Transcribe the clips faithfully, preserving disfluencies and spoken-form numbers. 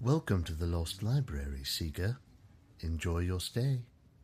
Welcome to the Lost Library, Seeker. Enjoy your stay.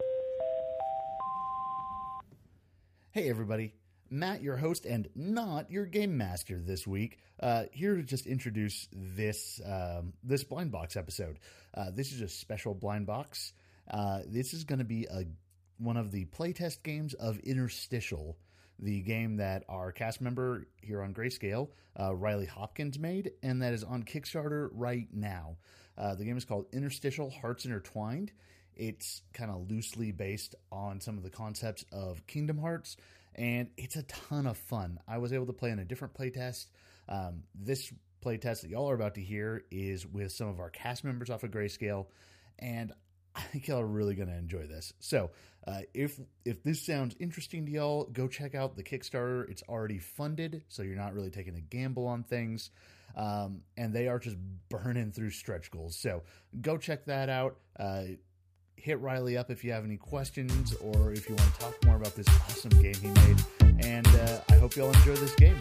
Hey everybody, Matt, your host and not your game master this week, uh, here to just introduce this um, this blind box episode. Uh, this is a special blind box. Uh, this is going to be a one of the playtest games of Interstitial, the game that our cast member here on Grayscale, uh, Riley Hopkins, made, and that is on Kickstarter right now. Uh, the game is called Interstitial Hearts Intertwined. It's kind of loosely based on some of the concepts of Kingdom Hearts, and it's a ton of fun. I was able to play in a different playtest. Um, this playtest that y'all are about to hear is with some of our cast members off of Grayscale, and I think y'all are really going to enjoy this. So uh, if if this sounds interesting to y'all, go check out the Kickstarter. It's already funded, so you're not really taking a gamble on things. Um, and they are just burning through stretch goals. So go check that out. Uh, hit Riley up if you have any questions or if you want to talk more about this awesome game he made. And uh, I hope y'all enjoy this game.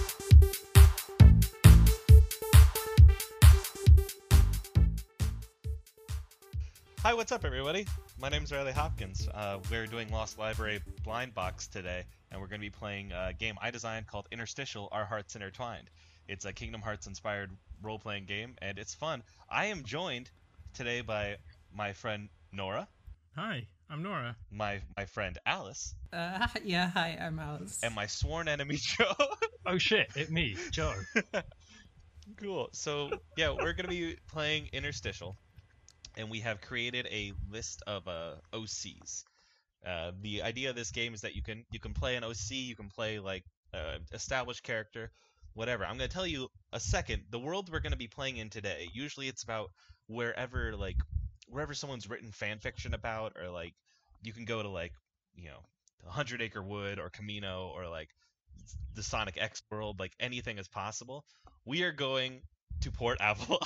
Hi, what's up, everybody? My name's Riley Hopkins. Uh, we're doing Lost Library Blind Box today, and we're going to be playing a game I designed called Interstitial, Our Hearts Intertwined. It's a Kingdom Hearts-inspired role-playing game, and it's fun. I am joined today by my friend Nora. Hi, I'm Nora. My my friend Alice. Uh, yeah, hi, I'm Alice. And my sworn enemy, Joe. Oh shit, it me, Joe. Cool. So, yeah, we're going to be playing Interstitial. And we have created a list of uh, O Cs. Uh, the idea of this game is that you can you can play an O C, you can play like uh, established character, whatever. I'm going to tell you a second. The world we're going to be playing in today, usually it's about wherever like wherever someone's written fan fiction about, or like you can go to like you know Hundred Acre Wood or Camino or like the Sonic X world. Like anything is possible. We are going to Port Avalon.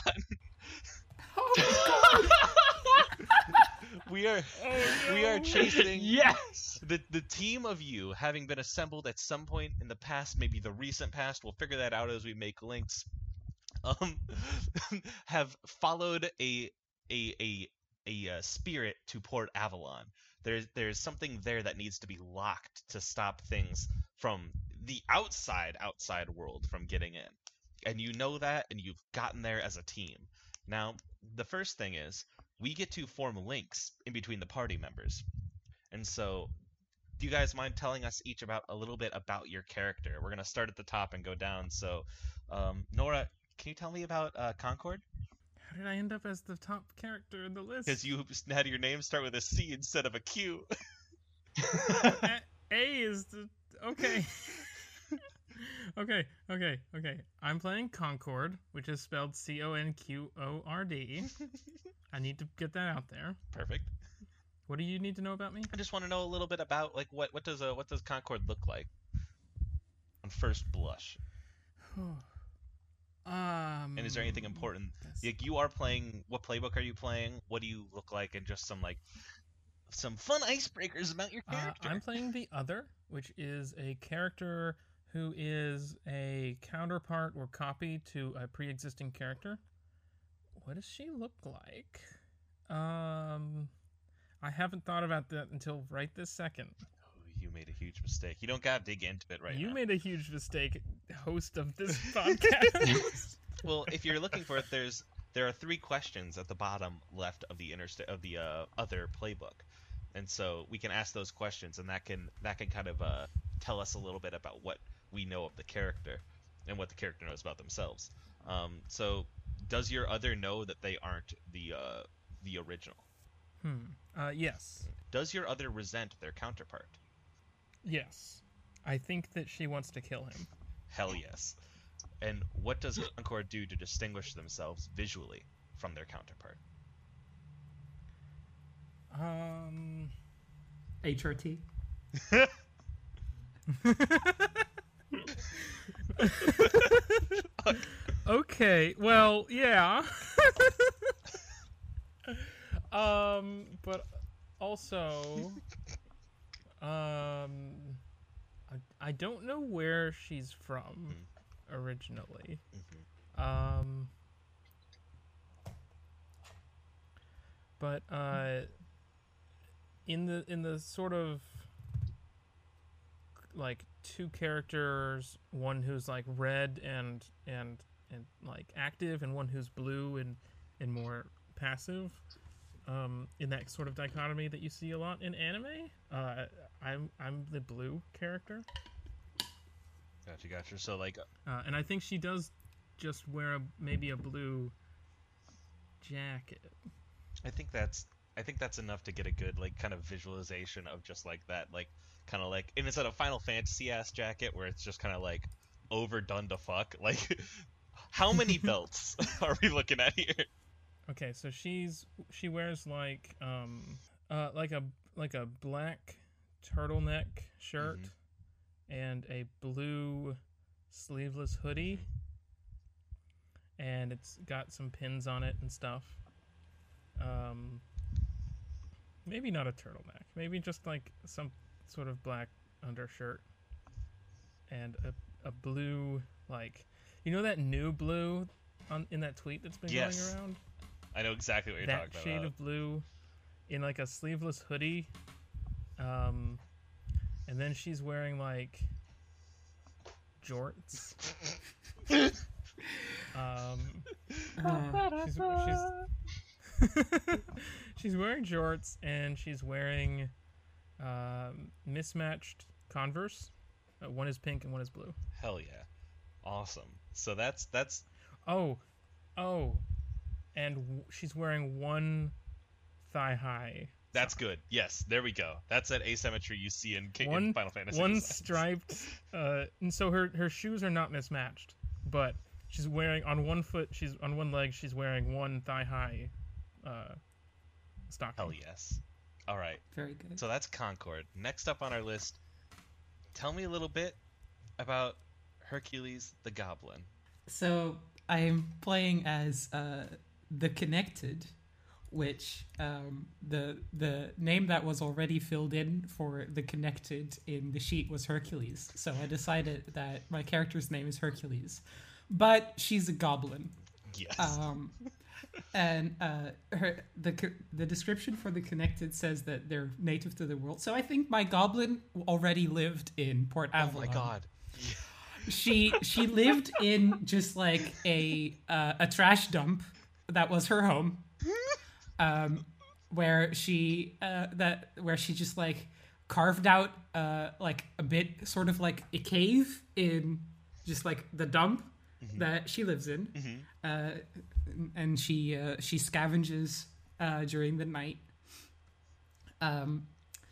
Oh, we are Oh, no. we are chasing Yes. the the team of you having been assembled at some point in the past, maybe the recent past. We'll figure that out as we make links. Um, have followed a a a a uh, spirit to Port Avalon. There's there's something there that needs to be locked to stop things from the outside outside world from getting in, and you know that, and you've gotten there as a team. Now, the first thing is, we get to form links in between the party members. And so, do you guys mind telling us each about a little bit about your character? We're going to start at the top and go down. So, um, Nora, can you tell me about uh, Concord? How did I end up as the top character in the list? Because you had your name start with a C instead of a Q. A, A is the... Okay. okay, okay, okay. I'm playing Concord, which is spelled C O N Q O R D. I need to get that out there. Perfect. What do you need to know about me? I just want to know a little bit about like what what does a what does Concord look like on first blush? um. And is there anything important? that's- Like you are playing. What playbook are you playing? What do you look like? And just some like some fun icebreakers about your Uh, character. I'm playing the Other, which is a character who is a counterpart or copy to a pre-existing character. What does she look like? Um, I haven't thought about that until right this second. Oh, you made a huge mistake. You don't gotta dig into it right you now. made a huge mistake, host of this podcast. Well, if you're looking for it, there's there are three questions at the bottom left of the interst- of the uh, other playbook, and so we can ask those questions, and that can that can kind of uh, tell us a little bit about what we know of the character and what the character knows about themselves. Um, so, does your other know that they aren't the uh, the original? hmm. Uh, yes. Does your other resent their counterpart? Yes. I think that she wants to kill him. Hell yes. And what does Concord do to distinguish themselves visually from their counterpart? Um. H R T. Okay, well, yeah. um, but also, um, I, I don't know where she's from originally. Mhm. Um, but uh, in the in the sort of like two characters, one who's like red and and and like active, and one who's blue and and more passive. Um, in that sort of dichotomy that you see a lot in anime, uh, I'm I'm the blue character. Gotcha, gotcha. So like, uh, and I think she does just wear a, maybe a blue jacket. I think that's I think that's enough to get a good like kind of visualization of just like that, like kind of like, and instead of Final Fantasy ass jacket where it's just kind of like overdone to fuck. Like, how many belts are we looking at here? Okay, so she's she wears like um uh like a like a black turtleneck shirt mm-hmm. and a blue sleeveless hoodie, and it's got some pins on it and stuff. Um, maybe not a turtleneck, maybe just like some sort of black undershirt and a a blue, like, you know that new blue on in that tweet that's been yes. going around. I know exactly what you're that talking about. That shade of blue in like a sleeveless hoodie. Um, and then she's wearing like jorts. um, uh, she's, she's, she's wearing jorts, and she's wearing um, mismatched Converse. Uh, one is pink and one is blue. Hell yeah. Awesome. So that's that's Oh. Oh. And w- she's wearing one thigh high. That's good. Yes, there we go. That's that asymmetry you see in, King, one, in Final Fantasy. One designs. striped, uh, and so her her shoes are not mismatched, but she's wearing on one foot. She's on one leg. She's wearing one thigh high, uh, stocking. Hell yes. All right. Very good. So that's Concord. Next up on our list, tell me a little bit about Hercules the Goblin. So I'm playing as uh, the Connected, which um, the the name that was already filled in for the Connected in the sheet was Hercules. So I decided that my character's name is Hercules, but she's a goblin. Yes. Um, and uh, her the the description for the Connected says that they're native to the world. So I think my goblin already lived in Port Avalon. Oh my god. She she lived in just like a uh, a trash dump that was her home, um, where she uh, that where she just like carved out uh, like a bit, sort of like a cave in just like the dump mm-hmm. that she lives in, mm-hmm. uh, and she uh, she scavenges uh, during the night. Um.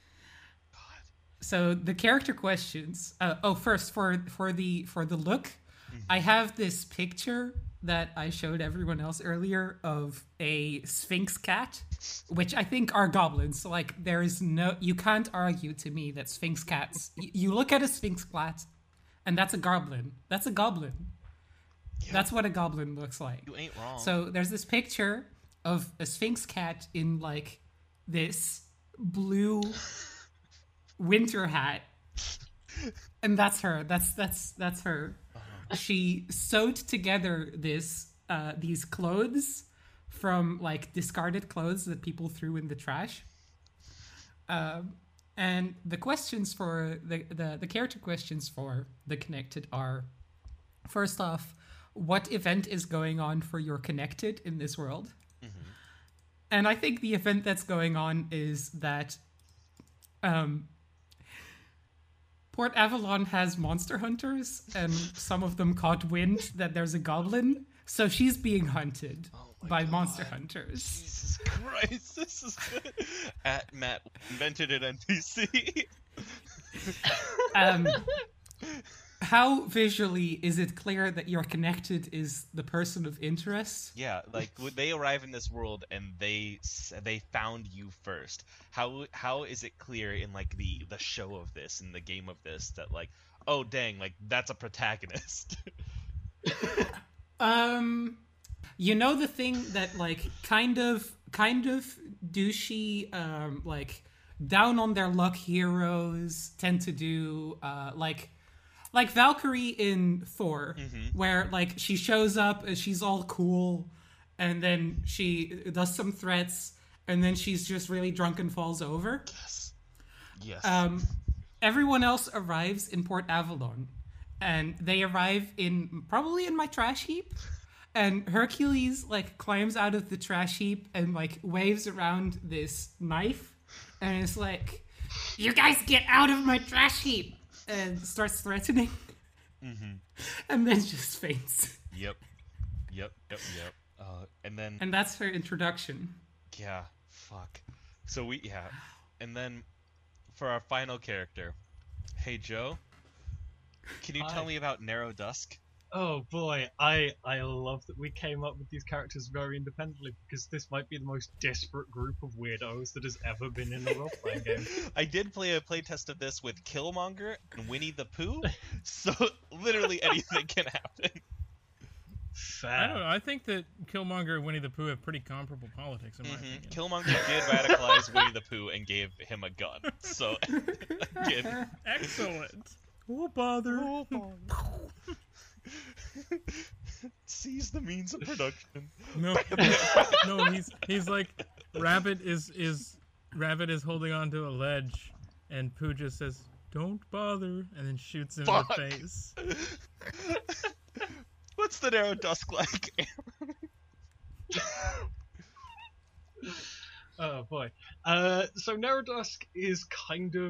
So the character questions. Uh, oh, first for for the for the look, mm-hmm. I have this picture that I showed everyone else earlier of a Sphinx cat, which I think are goblins. So like, there is no, you can't argue to me that Sphinx cats. y- you look at a Sphinx cat, and that's a goblin. That's a goblin. Yeah. That's what a goblin looks like. You ain't wrong. So there's this picture of a Sphinx cat in like this blue winter hat, and that's her. That's that's that's her. Uh-huh. She sewed together this uh, these clothes from like discarded clothes that people threw in the trash. Um, and the questions for the, the the character questions for the Connected are: first off, what event is going on for your Connected in this world? Mm-hmm. And I think the event that's going on is that um. Port Avalon has monster hunters, and some of them caught wind that there's a goblin, so she's being hunted oh by God. monster hunters. Jesus Christ, this is good. At Matt invented an N P C. um, how visually is it clear that your Connected is the person of interest? Yeah, like when they arrive in this world and they they found you first. How how is it clear in like the the show of this, in the game of this, that like, oh dang, like that's a protagonist? um, you know the thing that like kind of kind of douchey, um, like down on their luck heroes tend to do, uh, like. Like Valkyrie in Thor, mm-hmm. where like she shows up and she's all cool, and then she does some threats, and then she's just really drunk and falls over. Yes. Yes. Um, everyone else arrives in Port Avalon, and they arrive in probably in my trash heap. And Hercules like climbs out of the trash heap and like waves around this knife, and is like, "You guys get out of my trash heap!" and starts threatening, mm-hmm. and then just faints. Yep. Yep. Yep. Yep. Uh, and then. And that's her introduction. Yeah. Fuck. So we yeah, and then for our final character, hey Joe, can you Hi. tell me about Narrow Dusk? Oh boy, I I love that we came up with these characters very independently, because this might be the most desperate group of weirdos that has ever been in a role-playing game. I did play a playtest of this with Killmonger and Winnie the Pooh, so literally anything can happen. Fair. I don't know. I think that Killmonger and Winnie the Pooh have pretty comparable politics, in my Mm-hmm. opinion. Killmonger did radicalize Winnie the Pooh and gave him a gun. So, again. Excellent. Oh, bother. Oh, bother. Seize the means of production. No, no, he's he's like, Rabbit is is Rabbit is holding onto a ledge, and Pooh just says, "Don't bother," and then shoots him Fuck. in the face. What's the Narrow Dusk like? Oh boy. Uh, so Narrow Dusk is kind of...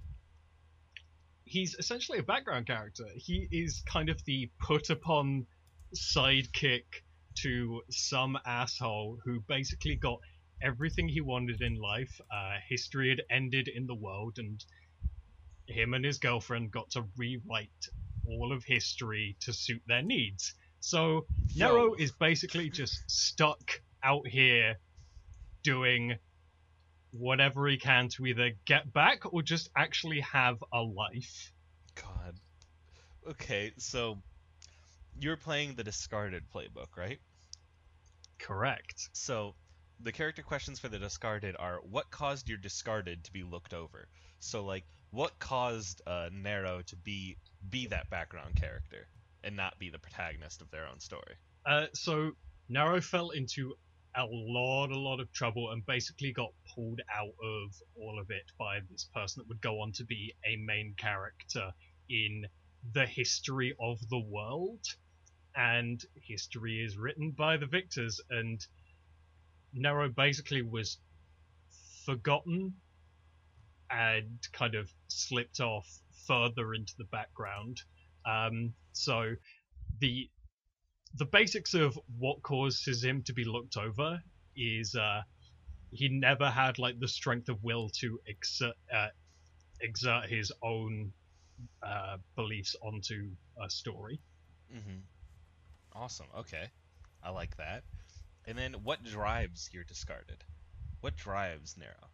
He's essentially a background character. He is kind of the put-upon sidekick to some asshole who basically got everything he wanted in life. Uh, history had ended in the world, and him and his girlfriend got to rewrite all of history to suit their needs. So Yo. Nero is basically just stuck out here doing whatever he can to either get back or just actually have a life. God. Okay, so you're playing the Discarded playbook, right? Correct. So the character questions for the Discarded are, what caused your Discarded to be looked over? So, like, what caused uh, Nero to be be that background character and not be the protagonist of their own story? Uh, so Nero fell into a lot, a lot of trouble and basically got pulled out of all of it by this person that would go on to be a main character in the history of the world. And history is written by the victors, and Nero basically was forgotten and kind of slipped off further into the background. Um, so the the basics of what causes him to be looked over is uh, he never had like the strength of will to exert, uh, exert his own uh, beliefs onto a story. Mm-hmm. Awesome. Okay. I like that. And then what drives your Discarded? What drives Nero?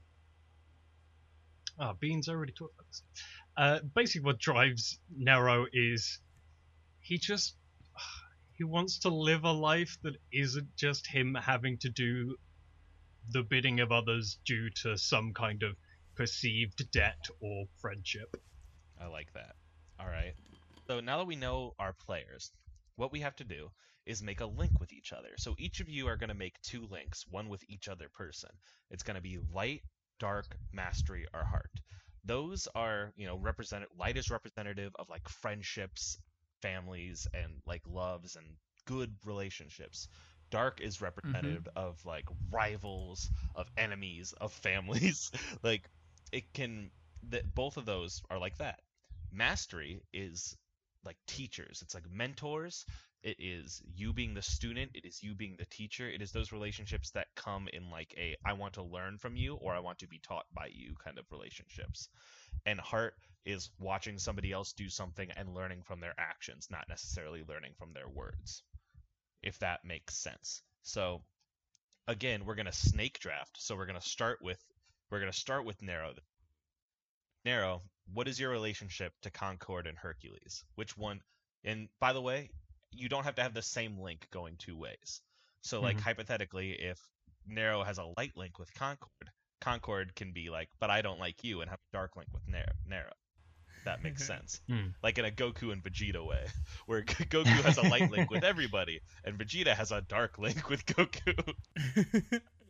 Ah, oh, Beans already talked about this. Uh, basically, what drives Nero is he just he wants to live a life that isn't just him having to do the bidding of others due to some kind of perceived debt or friendship. I like that. All right. So now that we know our players, what we have to do is make a link with each other. So each of you are going to make two links, one with each other person. It's going to be light, dark, mastery, or heart. Those are, you know, represent light is representative of like friendships, families, and like loves and good relationships. Dark is representative mm-hmm. of like rivals, of enemies, of families. Like it can that both of those are like that. Mastery is like teachers. It's like mentors. It is you being the student. It is you being the teacher. It is those relationships that come in like a I want to learn from you or I want to be taught by you kind of relationships. And heart is watching somebody else do something and learning from their actions, not necessarily learning from their words, if that makes sense. So again, we're going to snake draft. So we're going to start with we're going to start with Nero. Nero, what is your relationship to Concord and Hercules? Which one? And by the way, you don't have to have the same link going two ways. So like mm-hmm. hypothetically, if Nero has a light link with Concord, Concord can be like, but I don't like you, and have a dark link with Nero. That makes sense. Mm. Like in a Goku and Vegeta way, where Goku has a light link with everybody, and Vegeta has a dark link with Goku.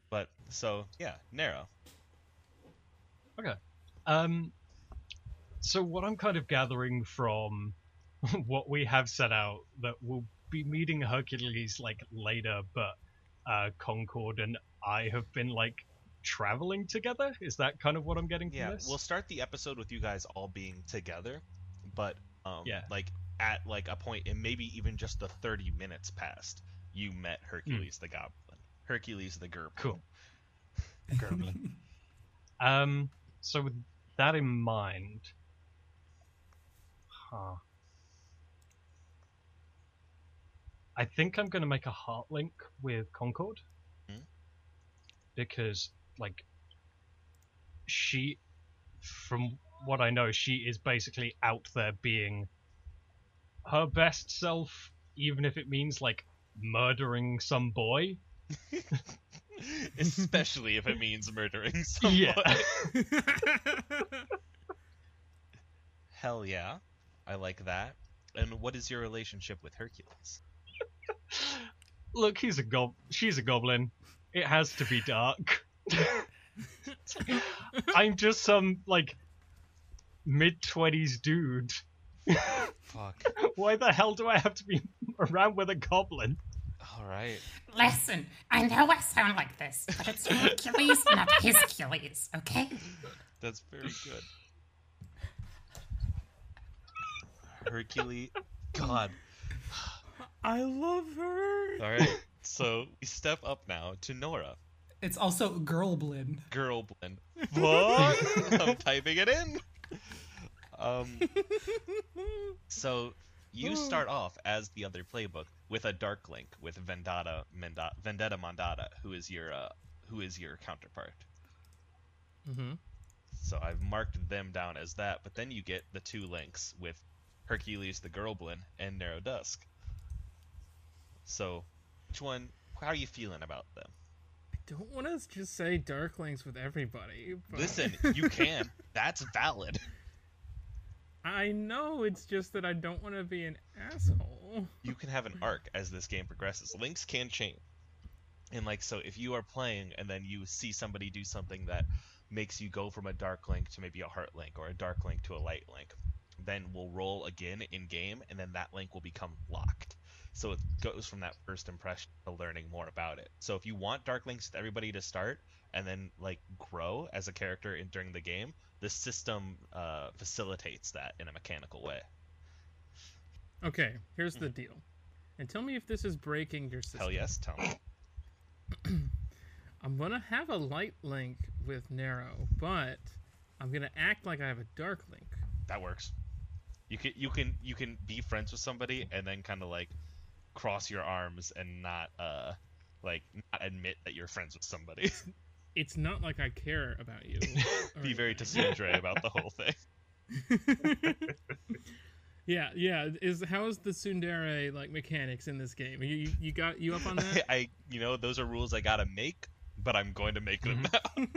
But so yeah, Nero. Okay. Um. So what I'm kind of gathering from what we have set out, that we'll be meeting Hercules like later, but uh, Concord and I have been like traveling together. Is that kind of what I'm getting Yeah, from this? we'll start the episode with you guys all being together, but um, Yeah. like at like a point, and maybe even just the thirty minutes past, you met Hercules the Goblin, Hercules the Gerbil. Cool. Gerblin. um. So with that in mind, huh? I think I'm going to make a heart link with Concord. Hmm? Because, like, she, from what I know, she is basically out there being her best self, even if it means, like, murdering some boy. Especially if it means murdering someone. Yeah. Hell yeah, I like that. And what is your relationship with Hercules? Look, he's a gob. She's a goblin. It has to be dark. I'm just some, like, mid-twenties dude. Fuck. Why the hell do I have to be around with a goblin? All right. Listen, I know I sound like this, but it's Hercules, not his Achilles, okay? That's very good. Hercules. God. I love her. All right. So we step up now to Nora. It's also Girlblin. Girlblin. What? I'm typing it in. Um. So you start off as the other playbook with a Dark Link with Vendetta Menda- Vendetta Mondada, who is your uh, who is your counterpart. Mm-hmm. So I've marked them down as that, but then you get the two links with Hercules the Girlblin and Narrow Dusk. So, which one? How are you feeling about them? I don't want to just say Dark Links with everybody. But... Listen, you can. That's valid. I know, it's just that I don't want to be an asshole. You can have an arc as this game progresses. Links can change. And like, so if you are playing and then you see somebody do something that makes you go from a Dark Link to maybe a Heart Link or a Dark Link to a Light Link, then we'll roll again in game and then that link will become locked. So it goes from that first impression to learning more about it. So if you want Dark Links with everybody to start and then like grow as a character in, during the game, the system uh, facilitates that in a mechanical way. Okay, here's the deal. And tell me if this is breaking your system. Hell yes, tell me. I'm gonna have a Light Link with Narrow, but I'm gonna act like I have a Dark Link. That works. You can you can you can be friends with somebody and then kind of like cross your arms and not uh like not admit that you're friends with somebody. It's not like I care about you. Be very Tsundere about the whole thing. Yeah, yeah. Is how's the tsundere like mechanics in this game? You you, you got you up on that? I, I you know those are rules I gotta make, but I'm going to make them now.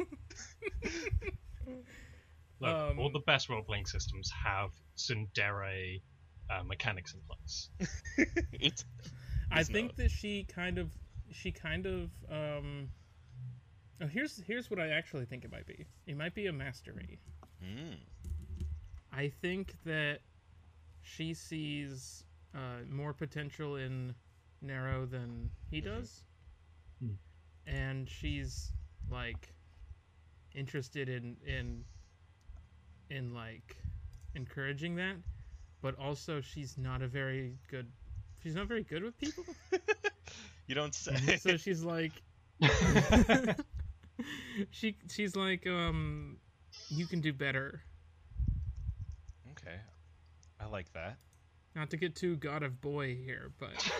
Look, Um, all the best role-playing systems have tsundere uh, mechanics in place. it's, I it's think not. that she kind of she kind of um oh here's here's what I actually think it might be. It might be a mastery. Mm. I think that she sees uh, more potential in Narrow than he does. Hmm. And she's like interested in in in like encouraging that, but also she's not a very good she's not very good with people. You don't say. So she's like she she's like um you can do better. Okay, I like that. Not to get too God of Boy here, but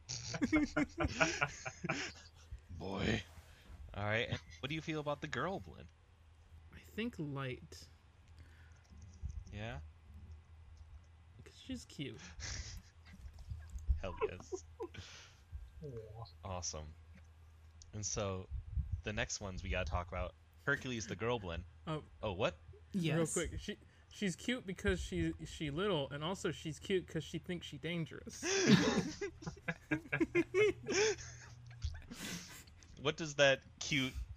Boy. All right. And what do you feel about the Girlblin? I think light Yeah. because she's cute. Hell yes. Awesome. And so, the next ones we gotta talk about: Hercules the Girlblin. Oh, Oh, what? Yes. real quick, she she's cute because she she little, and also she's cute because she thinks she's dangerous. What does that cute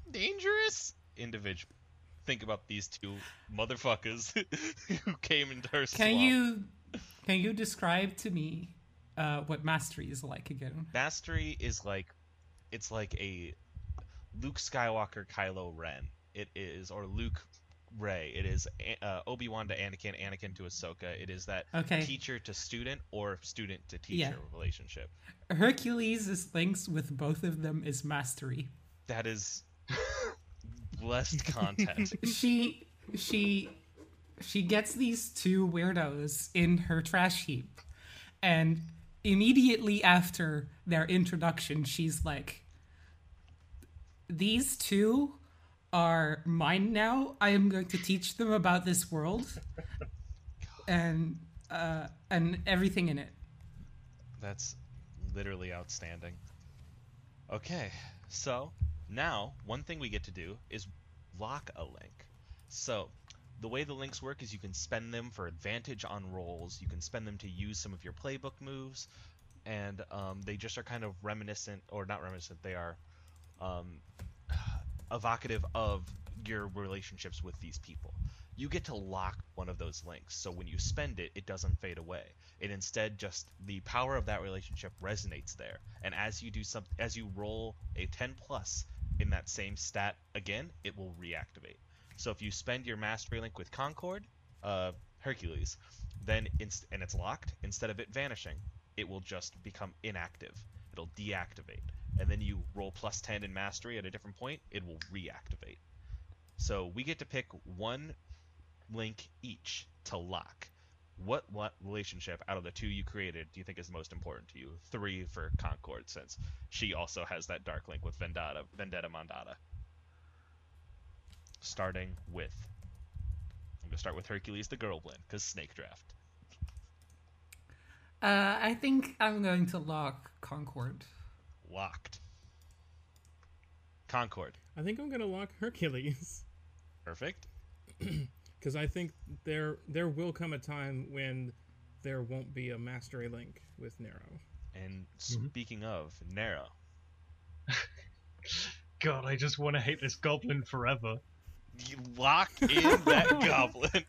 dangerous individual. Think about these two motherfuckers who came into her swamp. Can you can you describe to me uh, what mastery is like again? Mastery is like, it's like a Luke Skywalker, Kylo Ren. It is, or Luke Rey. It is uh, Obi-Wan to Anakin, Anakin to Ahsoka. It is that Okay. teacher to student or student to teacher Yeah. relationship. Hercules' links with both of them is mastery. That is blessed content. She she she gets these two weirdos in her trash heap, and immediately after their introduction, she's like, "These two are mine now. I am going to teach them about this world and uh, and everything in it." That's literally outstanding. Okay, so now one thing we get to do is lock a link. So the way the links work is you can spend them for advantage on rolls, you can spend them to use some of your playbook moves, and um, they just are kind of reminiscent, or not reminiscent, they are um, evocative of your relationships with these people. You get to lock one of those links, so when you spend it, it doesn't fade away. It instead just, the power of that relationship resonates there, and as you do some, as you roll a ten plus in that same stat again, it will reactivate. So if you spend your mastery link with Concord, uh, Hercules, then inst- and it's locked, instead of it vanishing, it will just become inactive. It'll deactivate, and then you roll plus ten in mastery at a different point, it will reactivate. So we get to pick one link each to lock. What, what relationship out of the two you created do you think is most important to you? Three for Concord, since she also has that dark link with Vendetta, Vendetta Mondada. Starting with, I'm gonna start with Hercules the Girl Blend, because Snake Draft. Uh, I think I'm going to lock Concord. Locked. Concord. I think I'm gonna lock Hercules Perfect. because I think there there will come a time when there won't be a mastery link with Nero. And speaking of, Nero. God, I just want to hate this goblin forever. You lock in that goblin.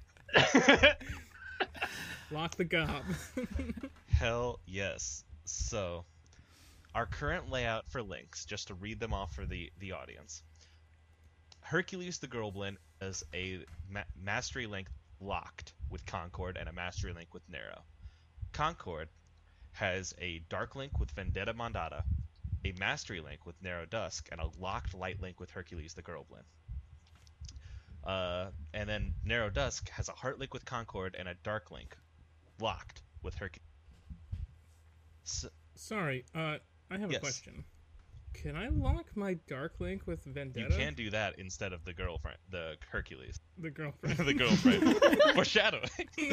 Lock the gob. Hell yes. So, our current layout for links, just to read them off for the, the audience. Hercules the Girlblin is a ma- mastery link locked with Concord and a mastery link with Nero. Concord has a dark link with Vendetta Mondada, a mastery link with Nero Dusk, and a locked light link with Hercules the Girlblin. Uh, and then Nero Dusk has a heart link with Concord and a dark link locked with Hercules. So, Sorry, uh, I have Yes. a question. Can I lock my dark link with Vendetta? you can do that instead of the girlfriend, the Hercules, The girlfriend. the girlfriend, foreshadowing.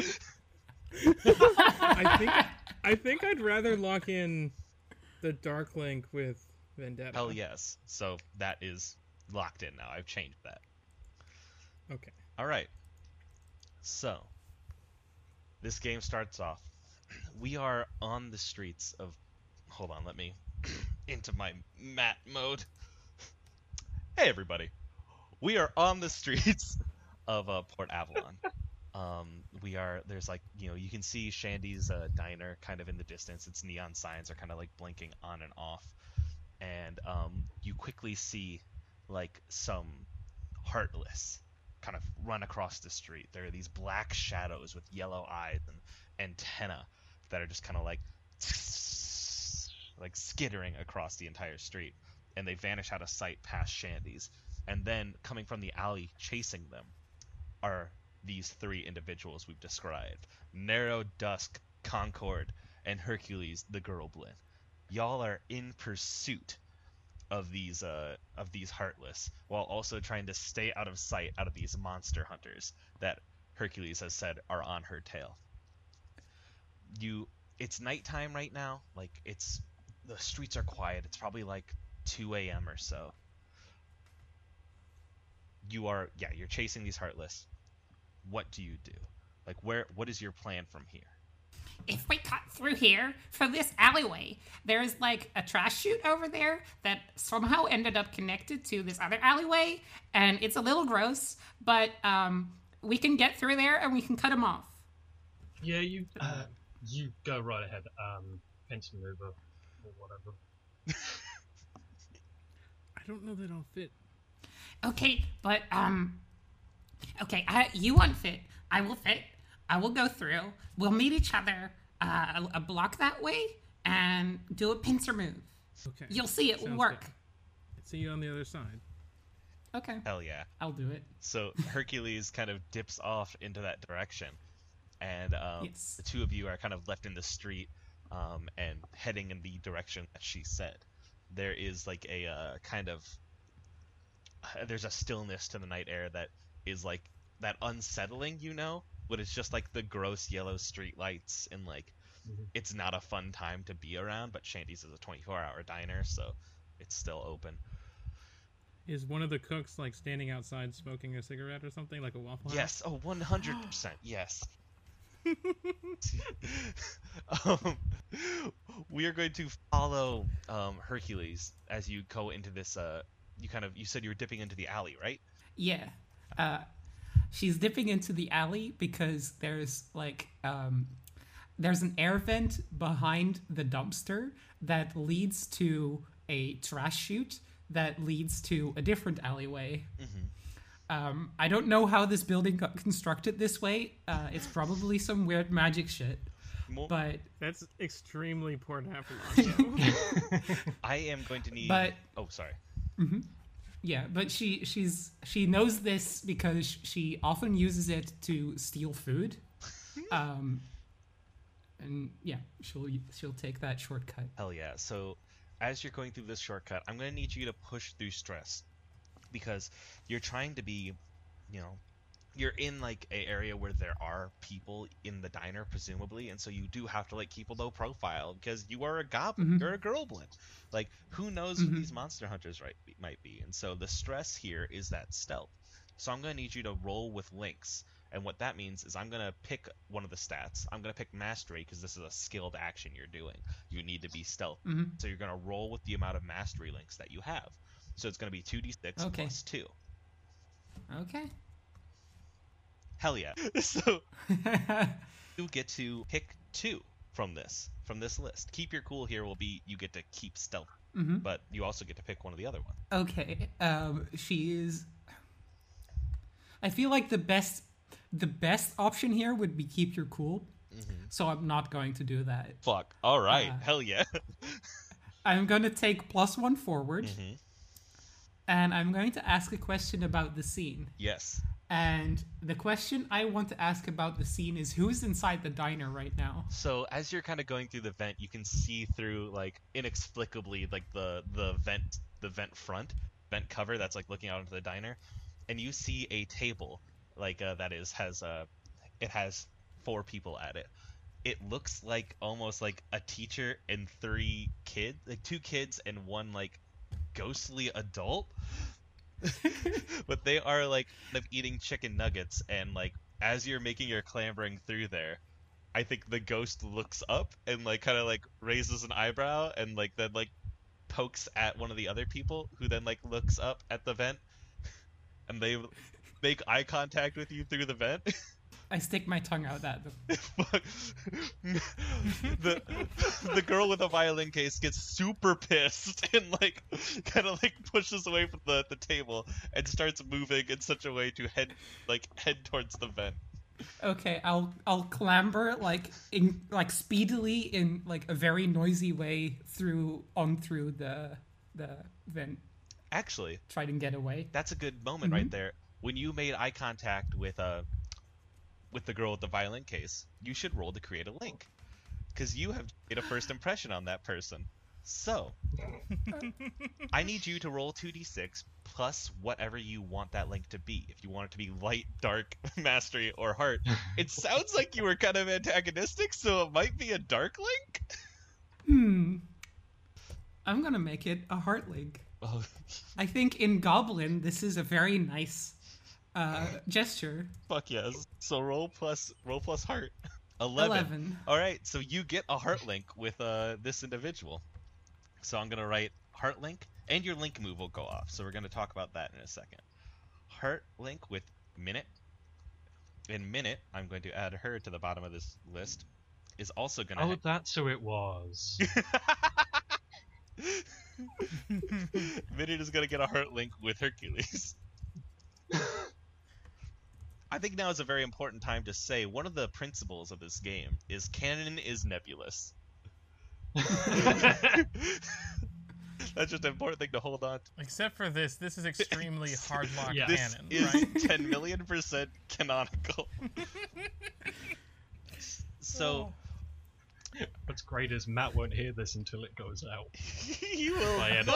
I think I think I'd rather lock in the dark link with Vendetta. Hell yes. So that is locked in now. I've changed that. Okay. All right. So this game starts off. We are on the streets of. Hold on, let me into my mat mode. Hey everybody, we are on the streets of uh, Port Avalon. Um, we are there's like you know you can see Shandy's uh, diner kind of in the distance. Its neon signs are kind of like blinking on and off, and um, you quickly see like some heartless kind of run across the street. There are these black shadows with yellow eyes and antenna that are just kind of like like skittering across the entire street, and they vanish out of sight past Shandy's. And then coming from the alley chasing them are these three individuals we've described: Nero Dusk, Concord, and Hercules the Girlblin. Y'all are in pursuit of these uh of these heartless, while also trying to stay out of sight out of these monster hunters that Hercules has said are on her tail. You it's nighttime right now, like it's the streets are quiet. It's probably like two a.m. or so. You are yeah, you're chasing these heartless. What do you do? Like where what is your plan from here? if we cut through here from this alleyway, there's like a trash chute over there that somehow ended up connected to this other alleyway, and it's a little gross, but um, we can get through there and we can cut them off. Yeah, you uh, you go right ahead, um, pencil mover or whatever. I don't know that I'll fit. Okay, but um, okay, I, you won't fit. I will fit. I will go through. We'll meet each other uh, a, a block that way and do a pincer move. Okay. You'll see it will Sounds work. good. See you on the other side. Okay, Hell yeah. I'll do it. So Hercules kind of dips off into that direction, and um, Yes. the two of you are kind of left in the street um, and heading in the direction that she said. There is like a uh, kind of uh, there's a stillness to the night air that is like that unsettling, you know, but it's just like the gross yellow street lights, and like Mhm. it's not a fun time to be around. But Shandy's is a twenty-four hour diner, so it's still open. Is one of the cooks like standing outside smoking a cigarette or something, like a Waffle House? Yes, oh, one hundred percent, yes. um, we are going to follow um, Hercules as you go into this. Uh, you kind of you said you were dipping into the alley, right? Yeah. Uh, she's dipping into the alley because there's like um, there's an air vent behind the dumpster that leads to a trash chute that leads to a different alleyway. Um, I don't know how this building got constructed this way. Uh, it's probably some weird magic shit. Mo- But That's extremely poor Hafalon. I am going to need. But- oh, sorry. yeah, but she she's she knows this because she often uses it to steal food. Um, and yeah, she'll she'll take that shortcut. Hell yeah. So, as you're going through this shortcut, I'm going to need you to push through stress. Because you're trying to be, you know, you're in like a area where there are people in the diner, presumably, and so you do have to like keep a low profile because you are a goblin, Mhm. you're a goblin. Like, who knows who Mhm. these monster hunters right might be? And so the stress here is that stealth. So I'm going to need you to roll with links. And what that means is I'm going to pick one of the stats. I'm going to pick mastery because this is a skilled action you're doing. You need to be stealth. Mhm. So you're going to roll with the amount of mastery links that you have. So it's going to be two d six Okay. plus two. Okay. Hell yeah. So you get to pick two from this, from this list. Keep your cool here will be you get to keep stealth. hmm But you also get to pick one of the other ones. Okay. Um, she is. I feel like the best the best option here would be keep your cool. So I'm not going to do that. Fuck. All right. Uh, Hell yeah. I'm going to take plus one forward, Mhm. and I'm going to ask a question about the scene. Yes. And the question I want to ask about the scene is who's inside the diner right now? So as you're kind of going through the vent, you can see through like inexplicably like the the vent the vent front vent cover that's like looking out into the diner, and you see a table like uh, that is has uh it has four people at it. It looks like almost like a teacher and three kids, like two kids and one like ghostly adult. But they are like kind of eating chicken nuggets, and like as you're making your clambering through there, I think the ghost looks up and like kind of like raises an eyebrow and like then like pokes at one of the other people, who then like looks up at the vent, and they make eye contact with you through the vent. I stick my tongue out at them. Fuck. the the girl with a violin case gets super pissed and like kind of like pushes away from the, the table and starts moving in such a way to head like head towards the vent. Okay, I'll I'll clamber like in like speedily in like a very noisy way through on through the the vent, Actually, try to get away. that's a good moment Mhm. right there. When you made eye contact with uh with the girl with the violin case, you should roll to create a link, because you have made a first impression on that person. So I need you to roll two d six plus whatever you want that link to be. If you want it to be light, dark, mastery, or heart. It sounds like you were kind of antagonistic, so it might be a dark link. Hmm. I'm gonna make it a heart link. Oh, I think in Goblin this is a very nice uh, gesture. fuck yes. So roll plus roll plus heart. eleven. Eleven. All right, so you get a heart link with uh this individual. So I'm gonna write heart link, and your link move will go off. So we're gonna talk about that in a second. Heart link with Minute. In Minute, I'm going to add her to the bottom of this list. Is also gonna. Oh, ha- that's who it was. Minute is gonna get a heart link with Hercules. I think now is a very important time to say one of the principles of this game is canon is nebulous. That's just an important thing to hold on to. Except for this, this is extremely hard lock Yeah. This canon, is right? ten million percent canonical. So What's great is Matt won't hear this until it goes out. you will. I edit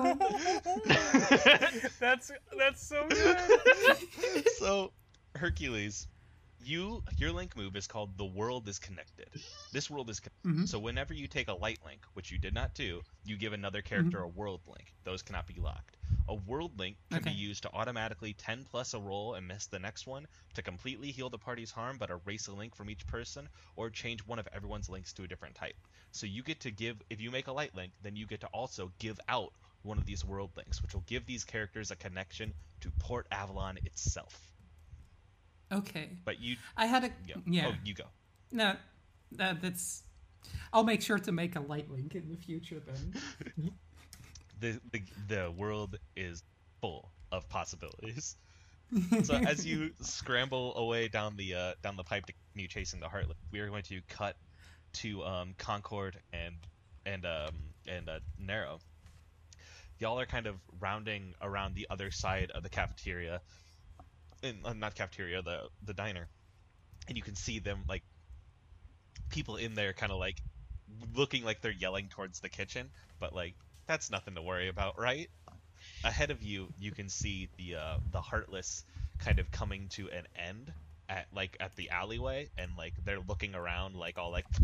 it. that's that's so good. So Hercules, you your link move is called The World is Connected. This world is connected. Mhm. So whenever you take a light link, which you did not do, you give another character a world link. Those cannot be locked. A world link can Okay. be used to automatically ten plus a roll and miss the next one, to completely heal the party's harm but erase a link from each person, or change one of everyone's links to a different type. So you get to give, if you make a light link, then you get to also give out one of these world links, which will give these characters a connection to Port Avalon itself. Okay. But you I had a go. yeah. Oh, you go. No, that, that's. I'll make sure to make a light link in the future then. The, the the world is full of possibilities. So as you scramble away down the uh, down the pipe to continue chasing the Heartless, we are going to cut to um, Concord and and um, and uh, Nero. Y'all are kind of rounding around the other side of the cafeteria, in, uh, not cafeteria, the the diner, and you can see them, like, people in there kind of like looking like they're yelling towards the kitchen, but like that's nothing to worry about, right? Ahead of you, you can see the uh, the Heartless kind of coming to an end at like at the alleyway, and like they're looking around like all like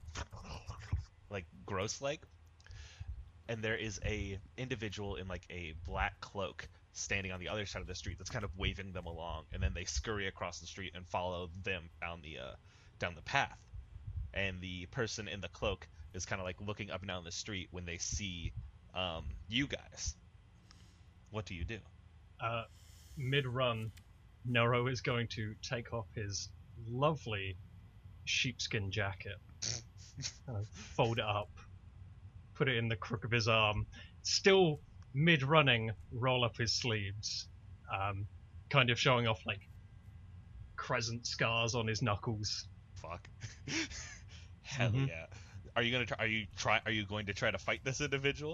like gross like. And there is a individual in like a black cloak standing on the other side of the street that's kind of waving them along, and then they scurry across the street and follow them down the uh, down the path. And the person in the cloak is kind of like looking up and down the street when they see um, you guys. What do you do? Uh, mid-run, Nero is going to take off his lovely sheepskin jacket, kind of fold it up, put it in the crook of his arm, still mid-running, roll up his sleeves, um, kind of showing off like crescent scars on his knuckles. Fuck. Hell Mhm. yeah. Are you gonna try? Are you try? Are you going to try to fight this individual?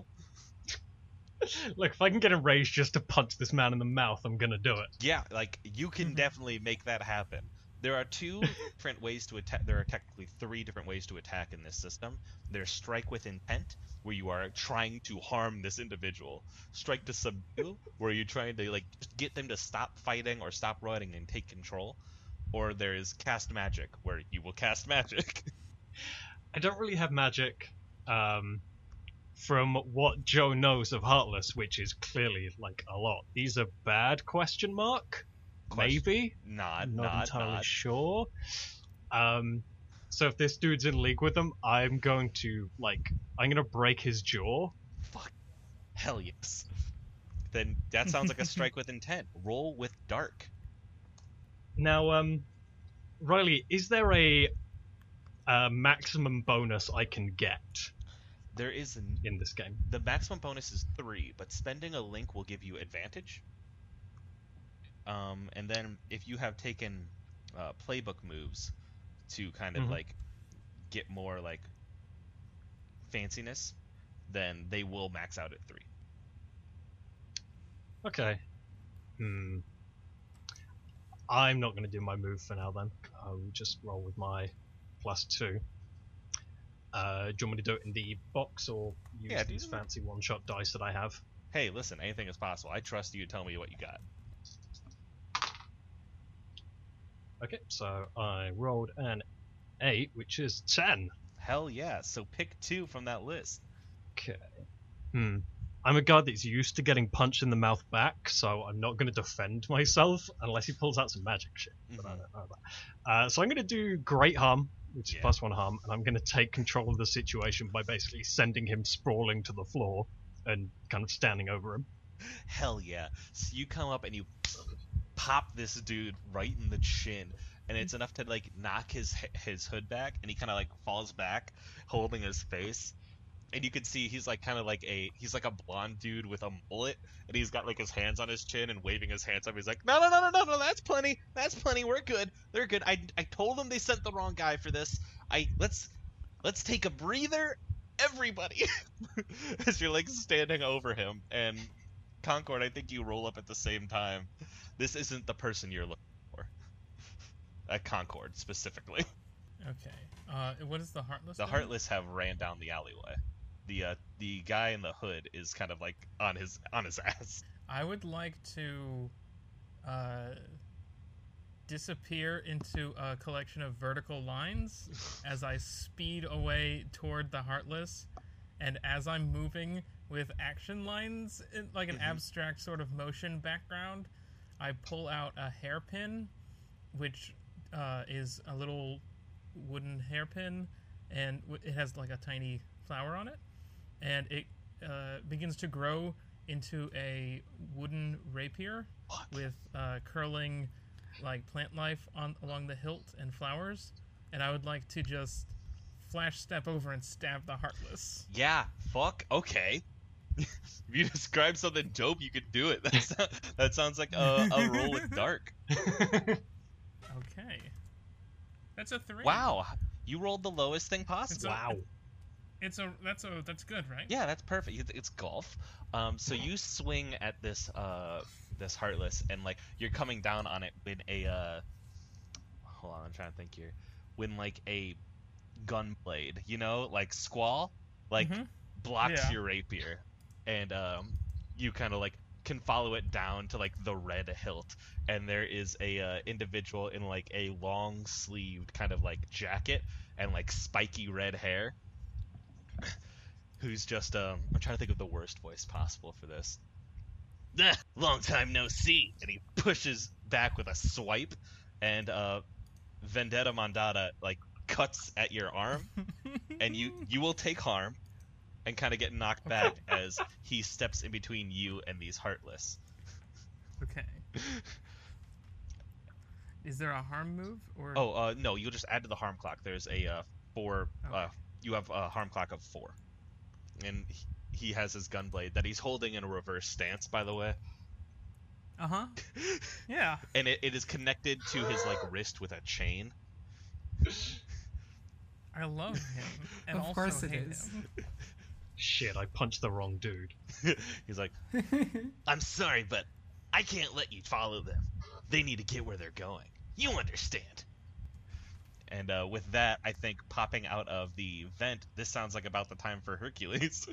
Look, if I can get enraged just to punch this man in the mouth, I'm gonna do it. Yeah, like you can definitely make that happen. There are two different ways to attack. There are technically three different ways to attack in this system. There's strike with intent, where you are trying to harm this individual. Strike to subdue, where you're trying to like just get them to stop fighting or stop running and take control. Or there is cast magic, where you will cast magic. I don't really have magic. Um, from what Joe knows of Heartless, which is clearly like a lot. These are bad? Question mark. Question- Maybe. Not, I'm not not, entirely not. sure. Um, so if this dude's in league with them, I'm going to like I'm gonna break his jaw. Fuck. Hell yes. Then that sounds like a strike with intent. Roll with dark. Now, um, Riley, is there a, a maximum bonus I can get There is an, in this game? the maximum bonus is three, but spending a link will give you advantage. Um, and then if you have taken uh, playbook moves to kind of Mhm. like get more like fanciness, then they will max out at three. Okay. Hmm. I'm not going to do my move for now then. I'll just roll with my plus two. Uh, do you want me to do it in the box or use Yeah, do these it. fancy one-shot dice that I have? Hey, listen, anything is possible. I trust you to tell me what you got. Okay, so I rolled an eight, which is ten. Hell yeah. So pick two from that list. Okay. Hmm. I'm a guy that's used to getting punched in the mouth back, so I'm not going to defend myself unless he pulls out some magic shit. But I Mhm. don't know about. Uh, so I'm going to do Great Harm, which is Yeah. plus one harm, and I'm going to take control of the situation by basically sending him sprawling to the floor and kind of standing over him. Hell yeah. So you come up and you pop this dude right in the chin, and it's enough to like knock his his hood back, and he kind of like falls back holding his face. And you can see he's like kind of like a he's like a blonde dude with a mullet, and he's got like his hands on his chin and waving his hands up. He's like, no, no, no, no, no, no, that's plenty, that's plenty. We're good, they're good. I I told them they sent the wrong guy for this. I let's let's take a breather, everybody. As you're like standing over him, and Concord, I think you roll up at the same time. This isn't the person you're looking for. At Concord specifically. Okay. Uh, what is the Heartless? The doing? Heartless have ran down the alleyway. The uh, the guy in the hood is kind of like on his on his ass. I would like to uh, disappear into a collection of vertical lines as I speed away toward the Heartless, and as I'm moving with action lines, in, like an Mhm. abstract sort of motion background, I pull out a hairpin, which uh, is a little wooden hairpin, and w- it has like a tiny flower on it, and it uh, begins to grow into a wooden rapier What? with uh, curling like plant life on along the hilt and flowers, and I would like to just flash step over and stab the Heartless. Yeah, fuck, okay. If you describe something dope, you could do it. That's, that sounds like a, a roll with dark. Okay, that's a three. Wow, you rolled the lowest thing possible. a- Wow. It's a that's a that's good, right? Yeah, that's perfect. It- It's golf. Um, so you swing at this uh this Heartless, and like you're coming down on it when a uh, hold on, I'm trying to think here. When like a gun blade, you know, like Squall, like Mhm. blocks Yeah. your rapier, and um, you kind of like can follow it down to like the red hilt, and there is a uh, individual in like a long sleeved kind of like jacket and like spiky red hair, who's just um I'm trying to think of the worst voice possible for this. "Ah, long time no see," and he pushes back with a swipe, and uh Vendetta Mandata like cuts at your arm, and you you will take harm and kind of get knocked back as he steps in between you and these Heartless. Okay. Is there a harm move or? Oh, uh no, you'll just add to the harm clock. There's a uh four uh Okay. you have a harm clock of four. And he, he has his gunblade that he's holding in a reverse stance, by the way. Uh huh. Yeah. And it, it is connected to his like wrist with a chain. I love him, and Of also course it hate is. him. Shit, I punched the wrong dude. He's like, "I'm sorry, but I can't let you follow them. They need to get where they're going. You understand." And uh, with that, I think popping out of the vent, this sounds like about the time for Hercules.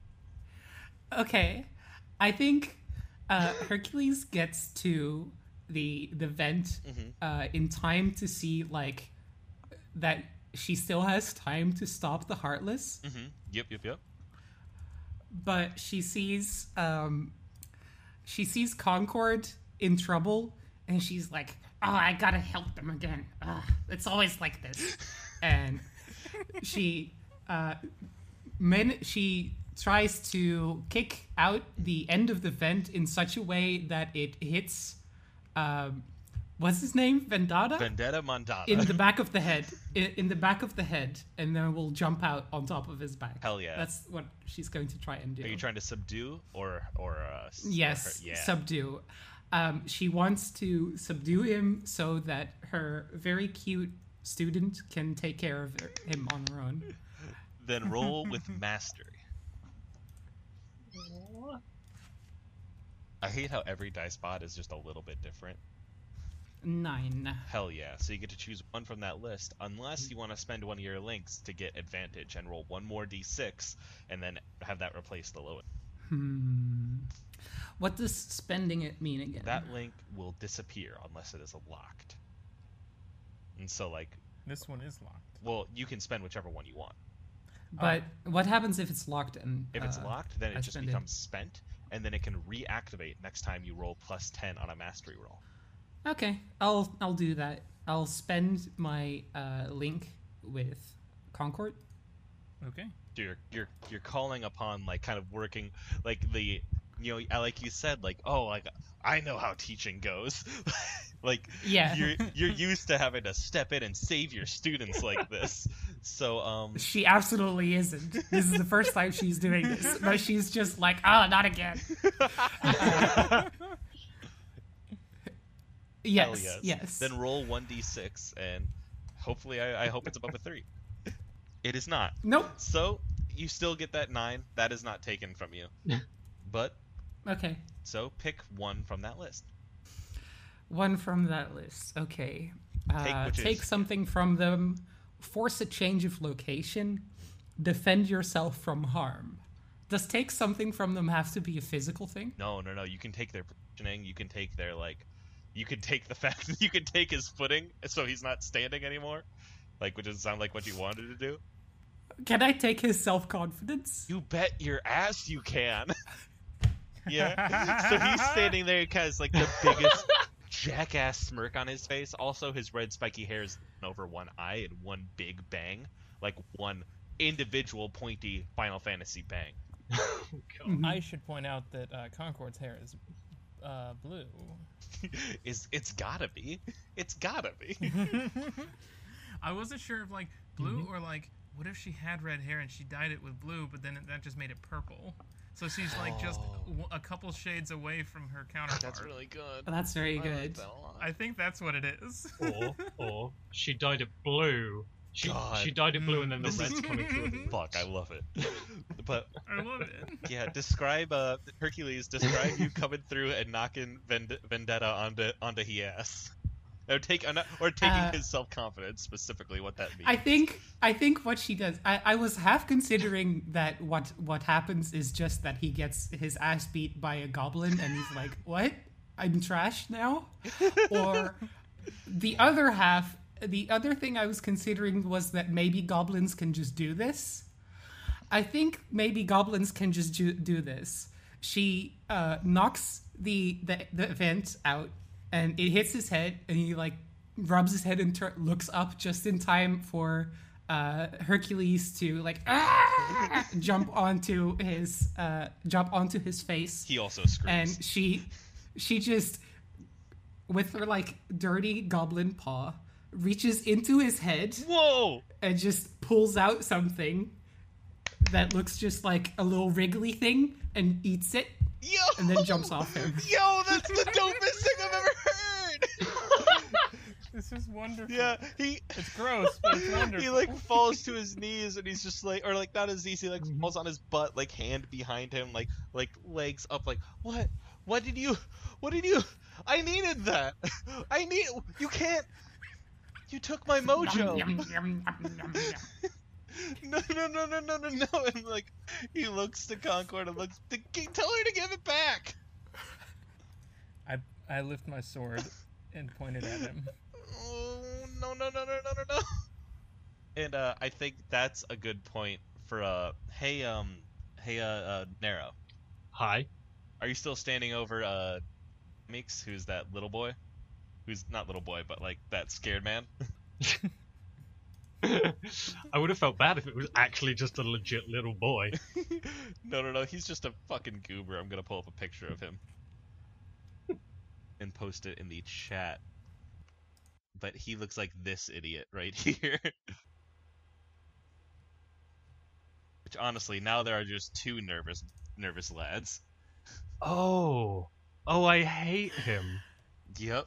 Okay, I think uh, Hercules gets to the the vent Mhm. uh, in time to see like that she still has time to stop the Heartless, mm-hmm. Yep, yep, yep. but she sees um, she sees Concord in trouble, and she's like, "Oh, I gotta help them again. Ugh, it's always like this." And she uh, man, she tries to kick out the end of the vent in such a way that it hits um, what's his name, Vendetta, Vendetta Mandata. in the back of the head, in, in the back of the head, and then we'll jump out on top of his back. Hell yeah. That's what she's going to try and do. Are you trying to subdue or or uh, s- or Yes, her- yeah. subdue. Um, she wants to subdue him so that her very cute student can take care of her- him on her own. Then roll with mastery. I hate how every dice bot is just a little bit different. Nine. Hell yeah. So you get to choose one from that list, unless you want to spend one of your links to get advantage and roll one more d six, and then have that replace the lowest. Hmm. What does spending it mean again? That link will disappear unless it is locked. And so, like, This one is locked. well, you can spend whichever one you want. But what happens if it's locked and If it's uh, locked, then I it just spend it. becomes spent, and then it can reactivate next time you roll plus ten on a mastery roll. Okay, I'll I'll do that. I'll spend my uh, link with Concord. Okay. So you're you're you're calling upon like kind of working like the you know like you said like oh like I know how teaching goes. Like Yeah. you're you're used to having to step in and save your students like this. So um She absolutely isn't. This is the first time she's doing this, but she's just like, oh, not again. Uh, yes, hell yes. yes. Then roll one d six and hopefully I, I hope it's above a three. It is not. Nope. So you still get that nine. That is not taken from you. But Okay. so pick one from that list. One from that list. Okay. Uh, Take which take is- something from them. Force a change of location. Defend yourself from harm. Does take something from them have to be a physical thing? No, no, no. You can take their positioning. You can take their like. You can take the fact that you can take his footing, so he's not standing anymore. Like, which doesn't sound like what you wanted to do. Can I take his self-confidence? You bet your ass you can. Yeah. So he's standing there, kind of like the biggest jackass smirk on his face. Also, his red spiky hair is over one eye and one big bang, like one individual pointy Final Fantasy bang. Oh, God. Mhm. I should point out that uh, Concord's hair is uh, blue. Is it's gotta be. It's gotta be. I wasn't sure if like blue or like what if she had red hair and she dyed it with blue, but then it, that just made it purple. So she's like just Oh. w- a couple shades away from her counterpart. That's really good. That's very I like good. that a lot. I think that's what it is. Or, or she dyed it blue. She God. she dyed it blue, and then the This red's is- coming through. the Fuck, I love it. But I love it. yeah, describe uh Hercules. Describe you coming through and knocking Vend- Vendetta onto onto his ass, or take or taking Uh, his self confidence specifically. What that means? I think I think what she does. I, I was half considering that what what happens is just that he gets his ass beat by a goblin and he's like, "What? I'm trash now?" Or the other half, the other thing I was considering was that maybe goblins can just do this. I think maybe goblins can just do, do this. She uh, knocks the, the the vent out and it hits his head and he like rubs his head and tur- looks up just in time for uh, Hercules to like "Ah!" jump onto his uh, jump onto his face, he also screams. and she she just with her like dirty goblin paw reaches into his head Whoa! and just pulls out something that looks just like a little wriggly thing and eats it Yo! and then jumps off him. Yo, that's the dopest thing I've ever heard. This is wonderful. Yeah, he It's gross, but it's wonderful. he like falls to his knees and he's just like, or like not his knees, he like falls on his butt, like hand behind him, like like legs up, like what? What did you? What did you? I needed that. I need. You can't. You took my mojo. Yum, yum, yum, yum, yum, yum. No, no, no, no, no, no, no. And like, he looks to Concord and looks. To, tell her to give it back. I I lift my sword and point it at him. Oh no, no, no, no, no, no, no. And uh, I think that's a good point for uh. Hey, um, hey, uh, uh, Nero. Hi. Are you still standing over uh, Meeks? Who's that little boy? Who's not little boy, but like that scared man? I would have felt bad if it was actually just a legit little boy. No, no, no. He's just a fucking goober. I'm gonna pull up a picture of him and post it in the chat. But he looks like this idiot right here. Which honestly, now there are just two nervous, nervous lads. Oh. Oh, I hate him. Yep.